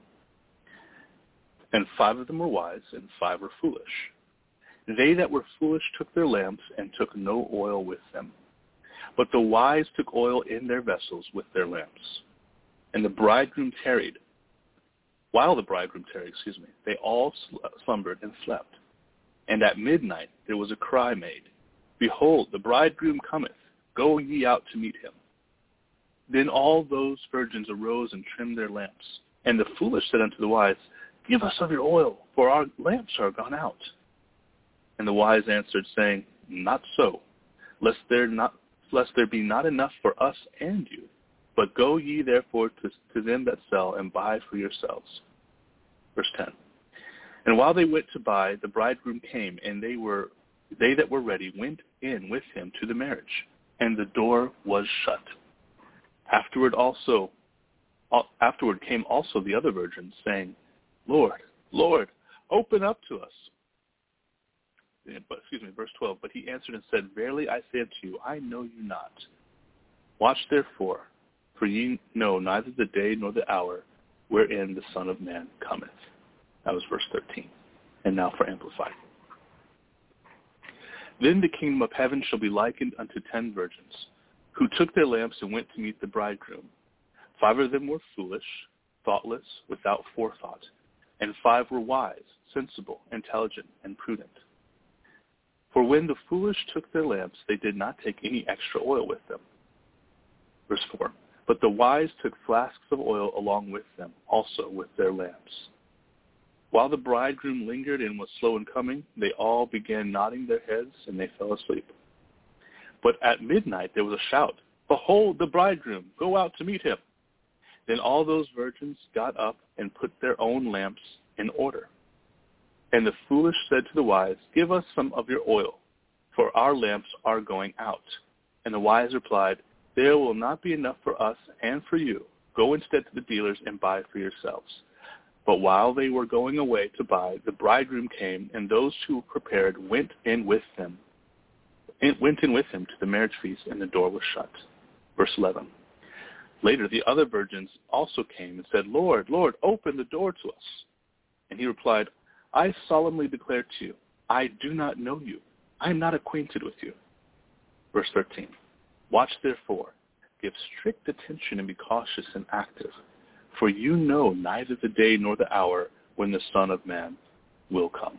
And five of them were wise, and five were foolish. They that were foolish took their lamps, and took no oil with them. But the wise took oil in their vessels with their lamps. And the bridegroom tarried. While the bridegroom tarried, excuse me, they all slumbered and slept. And at midnight there was a cry made, Behold, the bridegroom cometh, go ye out to meet him. Then all those virgins arose and trimmed their lamps. And the foolish said unto the wise, Give us of your oil, for our lamps are gone out. And the wise answered, saying, Not so, lest there not lest there be not enough for us and you. But go ye therefore to, to them that sell, and buy for yourselves. Verse ten. And while they went to buy, the bridegroom came, and they were they that were ready went in with him to the marriage, and the door was shut. Afterward also, afterward came also the other virgins, saying, Lord, Lord, open up to us. But, excuse me, verse twelve. But he answered and said, Verily I say unto you, I know you not. Watch therefore, for ye know neither the day nor the hour wherein the Son of Man cometh. That was verse thirteen. And now for Amplified. Then the kingdom of heaven shall be likened unto ten virgins, who took their lamps and went to meet the bridegroom. Five of them were foolish, thoughtless, without forethought, and five were wise, sensible, intelligent, and prudent. For when the foolish took their lamps, they did not take any extra oil with them. Verse four. But the wise took flasks of oil along with them, also with their lamps. While the bridegroom lingered and was slow in coming, they all began nodding their heads, and they fell asleep. But at midnight there was a shout, Behold the bridegroom, go out to meet him. Then all those virgins got up and put their own lamps in order. And the foolish said to the wise, Give us some of your oil, for our lamps are going out. And the wise replied, There will not be enough for us and for you. Go instead to the dealers and buy for yourselves. But while they were going away to buy, the bridegroom came, and those who prepared went in with them, went in with him to the marriage feast, and the door was shut. Verse eleven. Later the other virgins also came and said, Lord, Lord, open the door to us. And he replied, I solemnly declare to you, I do not know you. I am not acquainted with you. Verse thirteen. Watch therefore, give strict attention and be cautious and active, for you know neither the day nor the hour when the Son of Man will come.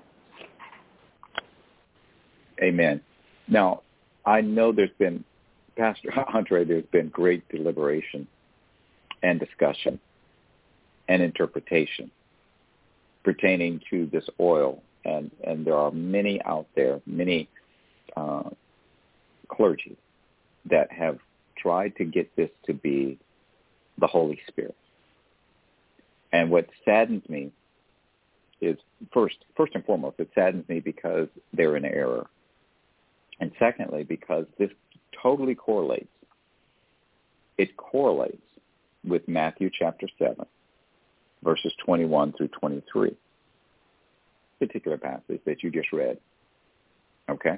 Amen. Now, I know there's been, Pastor Andre, there's been great deliberation and discussion and interpretation pertaining to this oil and, and there are many out there, many uh, clergy that have tried to get this to be the Holy Spirit. And what saddens me is, first, first and foremost, it saddens me because they're in error. And secondly, because this totally correlates. It correlates with Matthew chapter seven, verses twenty-one through twenty-three, particular passage that you just read. Okay?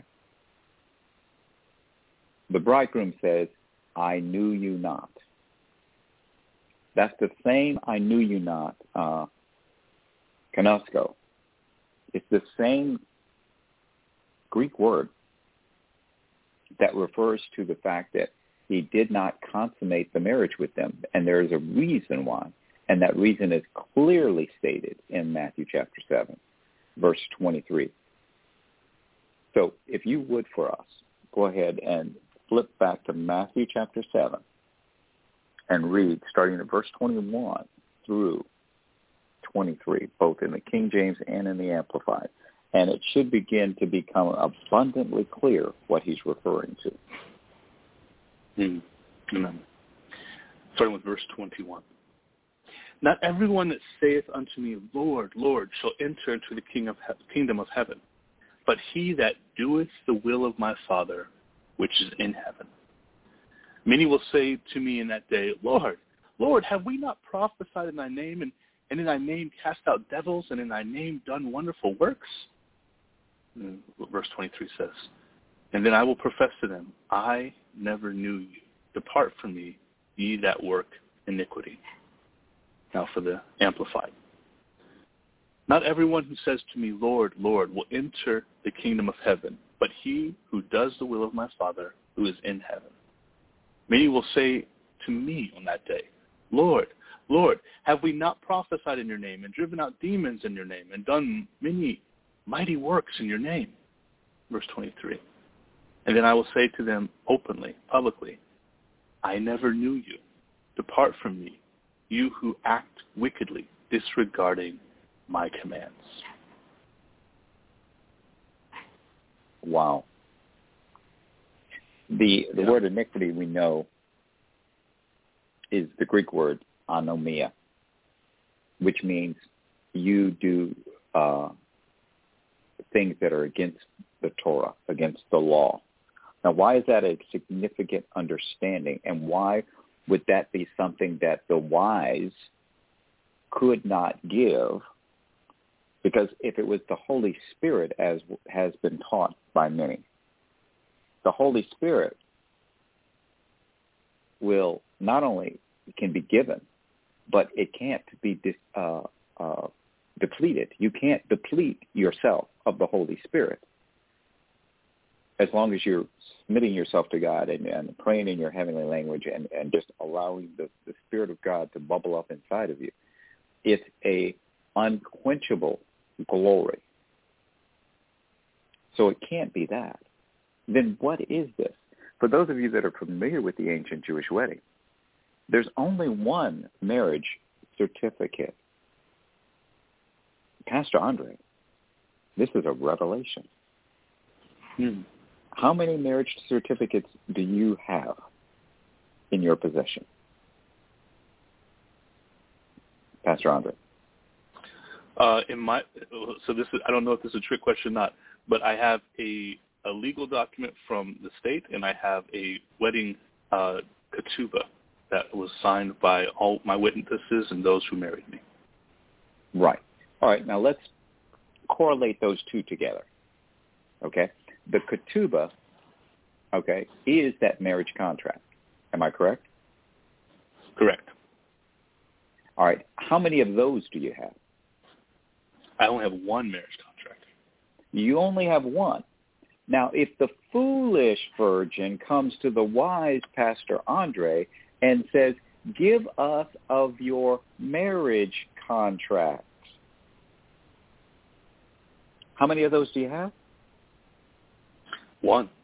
The bridegroom says, I knew you not. That's the same I knew you not, uh, kenosko. It's the same Greek word that refers to the fact that he did not consummate the marriage with them. And there is a reason why. And that reason is clearly stated in Matthew chapter seven, verse twenty-three. So if you would for us, go ahead and flip back to Matthew chapter seven and read starting at verse twenty-one through twenty-three, both in the King James and in the Amplified. And it should begin to become abundantly clear what he's referring to. Hmm. Amen. Starting with verse twenty-one. Not everyone that saith unto me, Lord, Lord, shall enter into the king of he- kingdom of heaven, but he that doeth the will of my Father, which is in heaven. Many will say to me in that day, Lord, Lord, have we not prophesied in thy name, and, and in thy name cast out devils, and in thy name done wonderful works? And verse twenty-three says, and then I will profess to them, I never knew you. Depart from me, ye that work iniquity. Now for the Amplified. Not everyone who says to me, Lord, Lord, will enter the kingdom of heaven, but he who does the will of my Father who is in heaven. Many will say to me on that day, Lord, Lord, have we not prophesied in your name, and driven out demons in your name, and done many mighty works in your name? Verse twenty-three. And then I will say to them openly, publicly, I never knew you. Depart from me, you who act wickedly, disregarding my commands. Wow. The the yeah. word iniquity we know is the Greek word anomia, which means you do uh, things that are against the Torah, against the law. Now, why is that a significant understanding, and why would that be something that the wise could not give? Because if it was the Holy Spirit, as has been taught by many, the Holy Spirit will not only can be given, but it can't be dis, uh, uh, depleted. You can't deplete yourself of the Holy Spirit. As long as you're submitting yourself to God and, and praying in your heavenly language and, and just allowing the, the Spirit of God to bubble up inside of you, it's a unquenchable glory. So it can't be that. Then what is this? For those of you that are familiar with the ancient Jewish wedding, there's only one marriage certificate. Pastor Andre, this is a revelation. Hmm. How many marriage certificates do you have in your possession? Pastor Andre. Uh, in my, so this is, I don't know if this is a trick question or not, but I have a, a legal document from the state, and I have a wedding uh, ketubah that was signed by all my witnesses and those who married me. Right. All right. Now let's correlate those two together. Okay. The ketubah, okay, is that marriage contract. Am I correct? Correct. All right. How many of those do you have? I only have one marriage contract. You only have one. Now, if the foolish virgin comes to the wise Pastor Andre and says, give us of your marriage contract, how many of those do you have? One.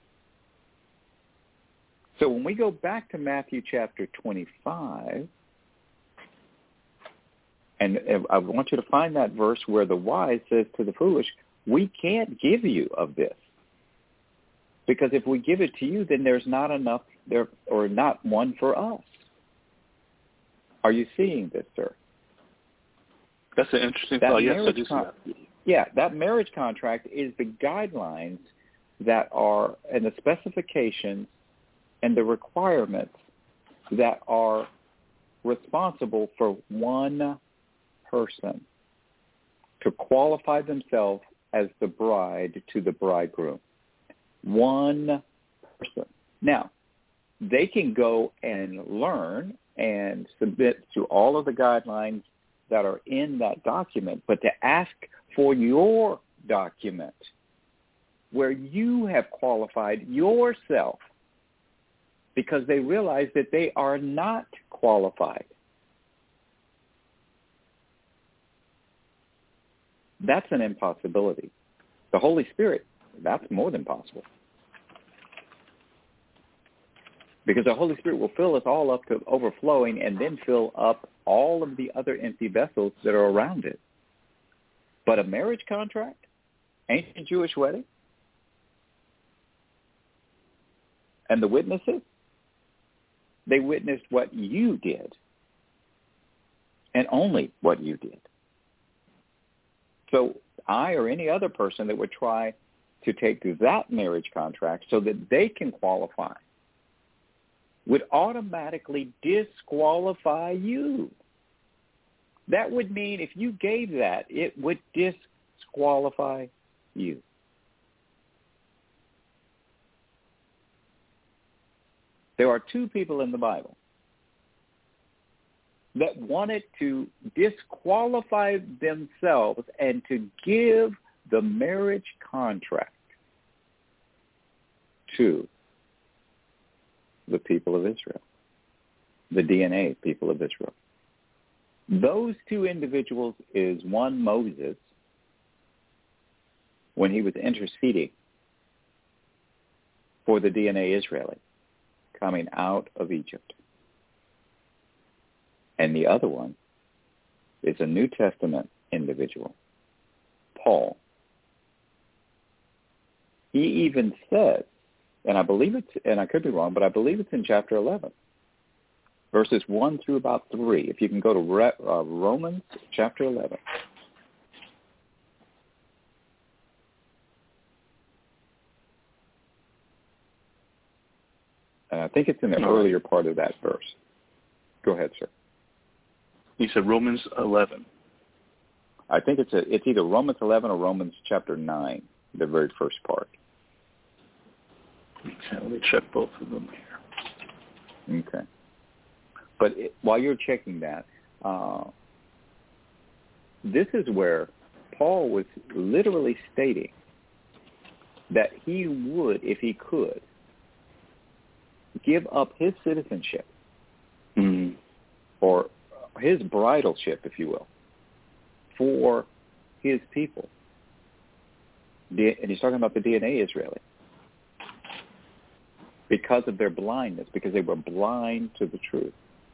So when we go back to Matthew chapter twenty-five, And I want you to find that verse where the wise says to the foolish, we can't give you of this. Because if we give it to you, then there's not enough there, or not one for us. Are you seeing this, sir? That's an interesting that thought. Yes, I do see con- that. Yeah, that marriage contract is the guidelines that are, and the specifications and the requirements that are responsible for one person to qualify themselves as the bride to the bridegroom. One person. Now, they can go and learn and submit to all of the guidelines that are in that document, but to ask for your document where you have qualified yourself because they realize that they are not qualified. That's an impossibility. The Holy Spirit, that's more than possible. Because the Holy Spirit will fill us all up to overflowing and then fill up all of the other empty vessels that are around it. But a marriage contract, ancient Jewish wedding, and the witnesses, they witnessed what you did, and only what you did. So I or any other person that would try to take that marriage contract so that they can qualify would automatically disqualify you. That would mean if you gave that, it would disqualify you. There are two people in the Bible that wanted to disqualify themselves and to give the marriage contract to the people of Israel, the D N A people of Israel. Those two individuals is one, Moses, when he was interceding for the D N A Israelite coming out of Egypt. And the other one is a New Testament individual, Paul. He even says, and I believe it's, and I could be wrong, but I believe it's in chapter eleven, verses one through about three. If you can go to Re, uh, Romans chapter eleven. And I think it's in the All earlier right. part of that verse. Go ahead, sir. You said Romans eleven. I think it's a, it's either Romans eleven or Romans chapter nine, the very first part. Okay, let me check both of them here. Okay. But it, while you're checking that, uh, this is where Paul was literally stating that he would, if he could, give up his citizenship Mm-hmm. or his bridalship, if you will, for his people. And he's talking about the D N A Israeli. Because of their blindness, because they were blind to the truth.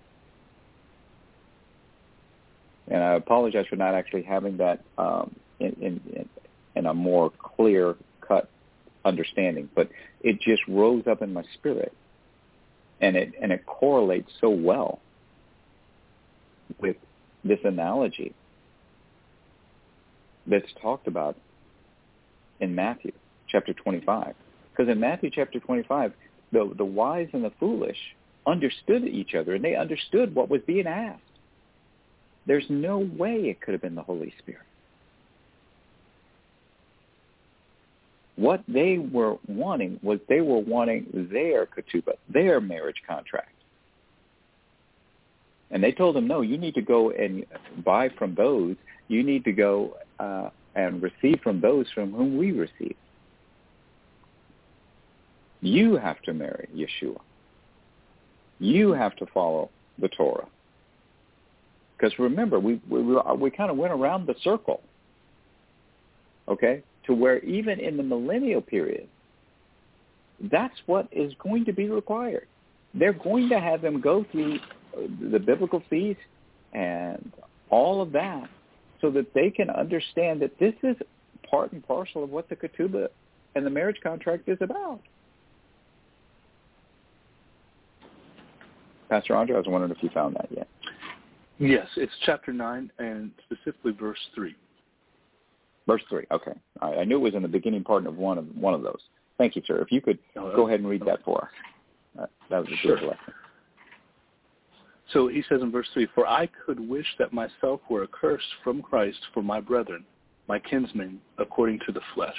And I apologize for not actually having that um, in, in, in a more clear-cut understanding, but it just rose up in my spirit, and it and it correlates so well with this analogy that's talked about in Matthew chapter twenty-five. Because in Matthew chapter twenty-five, the the wise and the foolish understood each other, and they understood what was being asked. There's no way it could have been the Holy Spirit. What they were wanting was they were wanting their ketubah, their marriage contract. And they told him, no, you need to go and buy from those. You need to go uh, and receive from those from whom we receive. You have to marry Yeshua. You have to follow the Torah. Because remember, we, we, we kind of went around the circle, okay, to where even in the millennial period, that's what is going to be required. They're going to have them go through the biblical feast and all of that so that they can understand that this is part and parcel of what the ketubah and the marriage contract is about. Pastor Andre, I was wondering if you found that yet. Yes, it's chapter nine and specifically verse three. Verse three, okay. I, I knew it was in the beginning part of one of one of those. Thank you, sir. If you could no, go ahead and read that for us. Uh, that was a sure. good lesson. So he says in verse three, "For I could wish that myself were accursed from Christ for my brethren, my kinsmen, according to the flesh."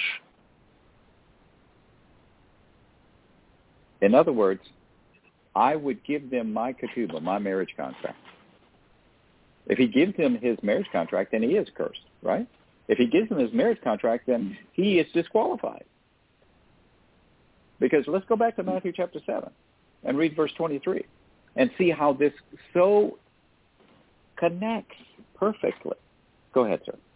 In other words, I would give them my ketubah, my marriage contract. If he gives them his marriage contract, then he is cursed, right? If he gives them his marriage contract, then he is disqualified. Because let's go back to Matthew chapter seven and read verse twenty-three and see how this so connects perfectly. Go ahead, sir.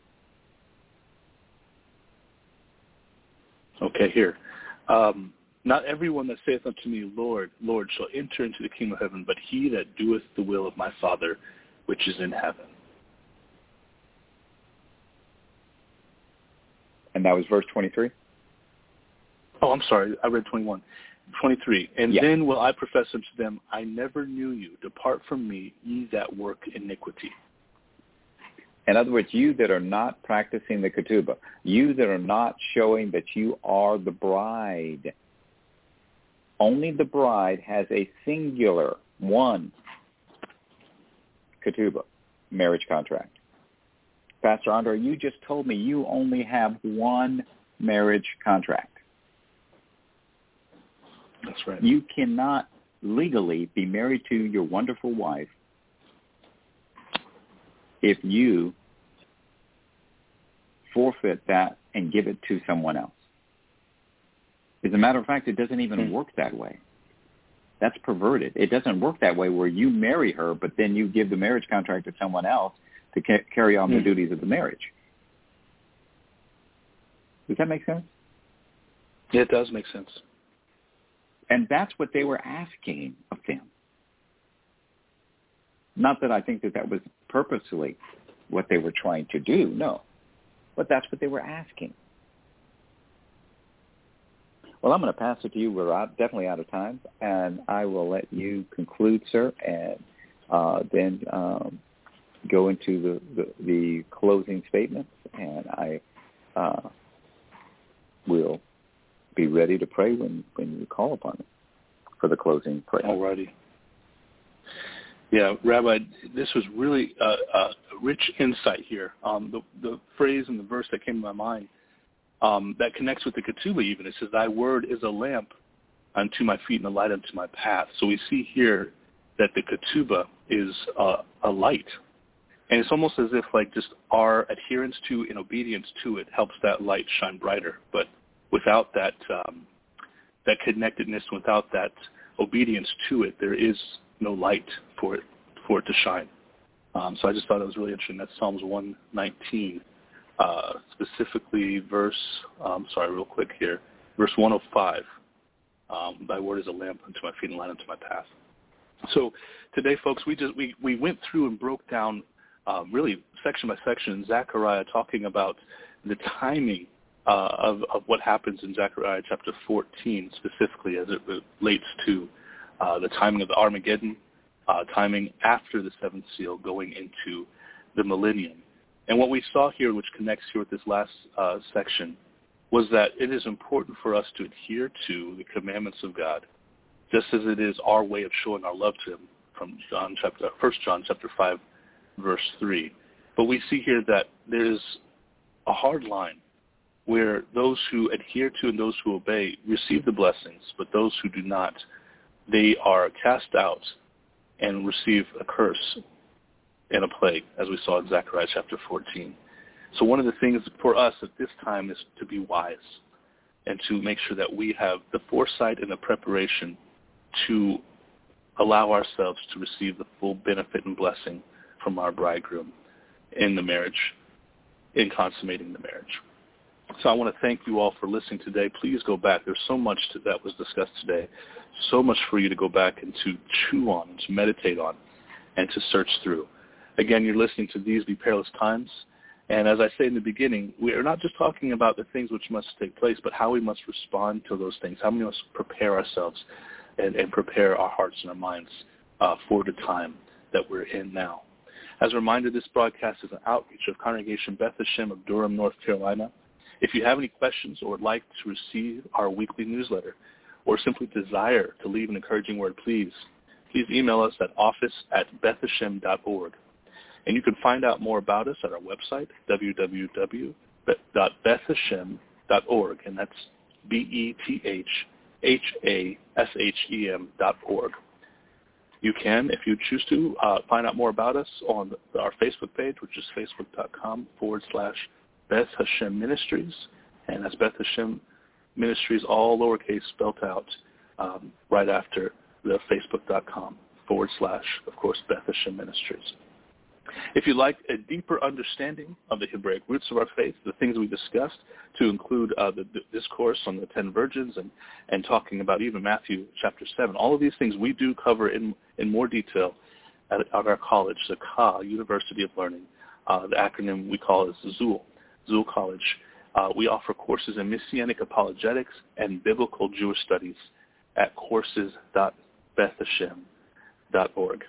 Okay, here. Um, Not everyone that saith unto me, Lord, Lord, shall enter into the kingdom of heaven, but he that doeth the will of my Father which is in heaven. And that was verse twenty-three? Oh, I'm sorry. I read twenty-one. twenty-three. And yeah. then will I profess unto them, I never knew you. Depart from me, ye that work iniquity. In other words, you that are not practicing the ketubah, you that are not showing that you are the bride. Only the bride has a singular, one, ketubah, marriage contract. Pastor Andre, you just told me you only have one marriage contract. That's right. You cannot legally be married to your wonderful wife if you forfeit that and give it to someone else. As a matter of fact, it doesn't even mm-hmm. work that way. That's perverted. It doesn't work that way where you marry her, but then you give the marriage contract to someone else to ca- carry on mm-hmm. the duties of the marriage. Does that make sense? It does make sense. And that's what they were asking of them. Not that I think that that was purposely what they were trying to do, no. But that's what they were asking. Well, I'm going to pass it to you. We're out, definitely out of time, and I will let you conclude, sir, and uh, then um, go into the, the, the closing statements, and I uh, will be ready to pray when, when you call upon it for the closing prayer. All righty. Yeah, Rabbi, this was really a, a rich insight here. Um, the, the phrase and the verse that came to my mind um, that connects with the ketubah even. It says, thy word is a lamp unto my feet and a light unto my path. So we see here that the ketubah is a, a light. And it's almost as if like just our adherence to and obedience to it helps that light shine brighter. But without that um, that connectedness, without that obedience to it, there is no light for it for it to shine. Um, so I just thought it was really interesting. That's Psalms one nineteen, uh, specifically verse, um, sorry, real quick here, verse one oh five. Um, thy word is a lamp unto my feet and a light unto my path. So today, folks, we just we, we went through and broke down um, really section by section Zechariah, talking about the timing uh, of, of what happens in Zechariah chapter fourteen, specifically as it relates to uh, the timing of the Armageddon, uh, timing after the seventh seal, going into the millennium. And what we saw here, which connects here with this last uh, section, was that it is important for us to adhere to the commandments of God, just as it is our way of showing our love to him, from John chapter, First John chapter five, verse three. But we see here that there is a hard line where those who adhere to and those who obey receive the blessings, but those who do not, they are cast out and receive a curse and a plague, as we saw in Zechariah chapter fourteen. So one of the things for us at this time is to be wise and to make sure that we have the foresight and the preparation to allow ourselves to receive the full benefit and blessing from our bridegroom in the marriage, in consummating the marriage. So I want to thank you all for listening today. Please go back. There's so much to, that was discussed today, so much for you to go back and to chew on, and to meditate on, and to search through. Again, you're listening to These Be Perilous Times. And as I say in the beginning, we are not just talking about the things which must take place, but how we must respond to those things, how we must prepare ourselves and, and prepare our hearts and our minds uh, for the time that we're in now. As a reminder, this broadcast is an outreach of Congregation Beth Hashem of Durham, North Carolina. If you have any questions or would like to receive our weekly newsletter or simply desire to leave an encouraging word, please, please email us at office at beth hashem dot org. And you can find out more about us at our website, w w w dot beth hashem dot org, and that's B E T H H A S H E M dot org. You can, if you choose to, uh, find out more about us on our Facebook page, which is facebook.com forward slash Beth Hashem Ministries, and that's Beth Hashem Ministries, all lowercase, spelled out um, right after the facebook.com forward slash, of course, Beth Hashem Ministries. If you'd like a deeper understanding of the Hebraic roots of our faith, the things we discussed, to include uh, the, the discourse on the ten virgins and, and talking about even Matthew chapter seven, all of these things we do cover in, in more detail at, at our college, the K A, University of Learning. Uh, the acronym we call is ZUL, ZUL College. Uh, we offer courses in Messianic apologetics and biblical Jewish studies at courses dot beth hashem dot org.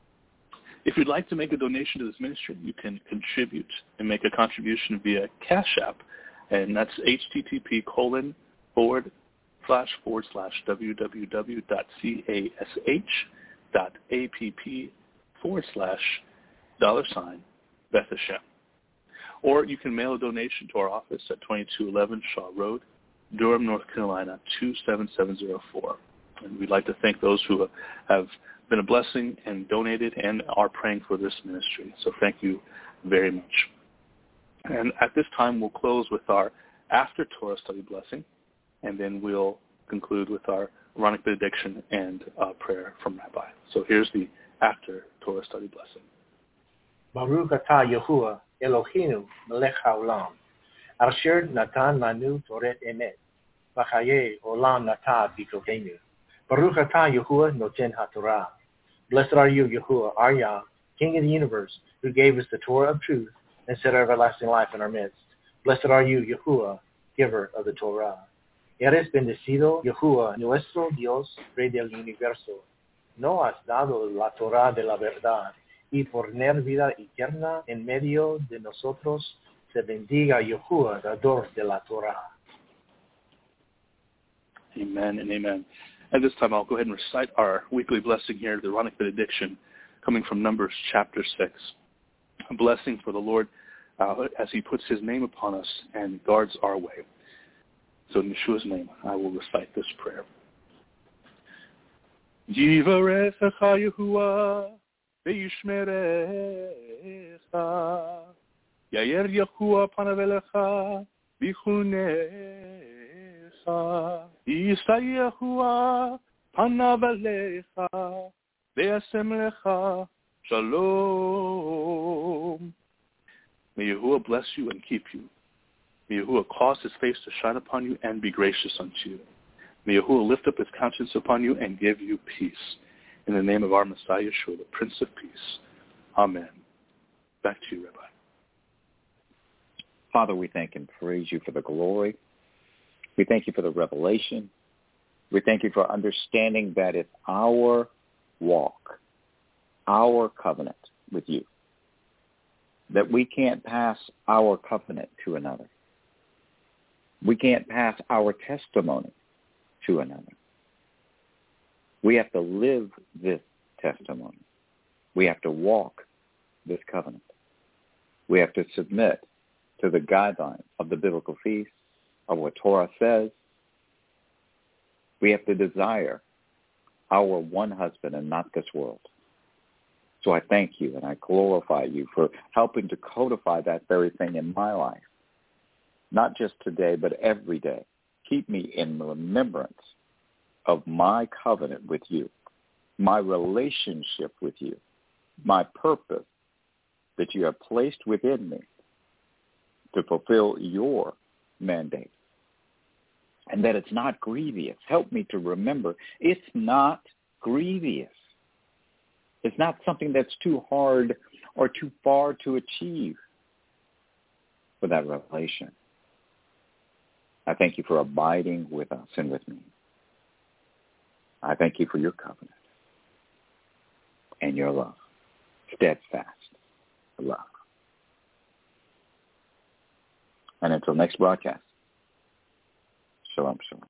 If you'd like to make a donation to this ministry, you can contribute and make a contribution via Cash App, and that's http colon forward slash forward slash www dot cash dot app forward slash dollar sign Beth Hashem. Or you can mail a donation to our office at twenty-two eleven Shaw Road, Durham, North Carolina, two seven seven zero four. And we'd like to thank those who have been a blessing and donated and are praying for this ministry. So thank you very much. And at this time, we'll close with our after Torah study blessing, and then we'll conclude with our Aaronic benediction and uh, prayer from Rabbi. So here's the after Torah study blessing. Baruch atah Yahuwah Eloheinu melech haolam, asher natan lanu toret emet, v'chaye olam nata b'tokeinu. Baruch atah Yahuwah noten haTorah. Blessed are you, Yahuwah, our Yah, King of the universe, who gave us the Torah of truth and set our everlasting life in our midst. Blessed are you, Yahuwah, giver of the Torah. Eres bendecido, Yahuwah, nuestro Dios, Rey del universo. No has dado la Torah de la verdad, y por tener vida eterna en medio de nosotros, se bendiga Yahuwah, dador de la Torah. Amen and amen. At this time, I'll go ahead and recite our weekly blessing here, the Aaronic benediction, coming from Numbers chapter six. A blessing for the Lord uh, as he puts his name upon us and guards our way. So in Yeshua's name, I will recite this prayer. Yivarechecha Yehuah ve'yishmerecha, Yair Yehuah panav elecha v'chunecha, Yisa Yehuah panav alecha ve'asem lecha shalom. May Yahuwah bless you and keep you. May Yahuwah cause his face to shine upon you and be gracious unto you. May Yahuwah lift up his countenance upon you and give you peace. In the name of our Messiah Yeshua, the Prince of Peace. Amen. Back to you, Rabbi. Father, we thank and praise you for the glory. We thank you for the revelation. We thank you for understanding that it's our walk, our covenant with you, that we can't pass our covenant to another. We can't pass our testimony to another. We have to live this testimony. We have to walk this covenant. We have to submit to the guidelines of the biblical feast, of what Torah says. We have to desire our one husband and not this world. So I thank you and I glorify you for helping to codify that very thing in my life. Not just today, but every day. Keep me in remembrance of my covenant with you, my relationship with you, my purpose that you have placed within me to fulfill your mandate, and that it's not grievous. Help me to remember it's not grievous. It's not something that's too hard or too far to achieve for that revelation. I thank you for abiding with us and with me. I thank you for your covenant and your love, steadfast love. And until next broadcast, shalom, shalom.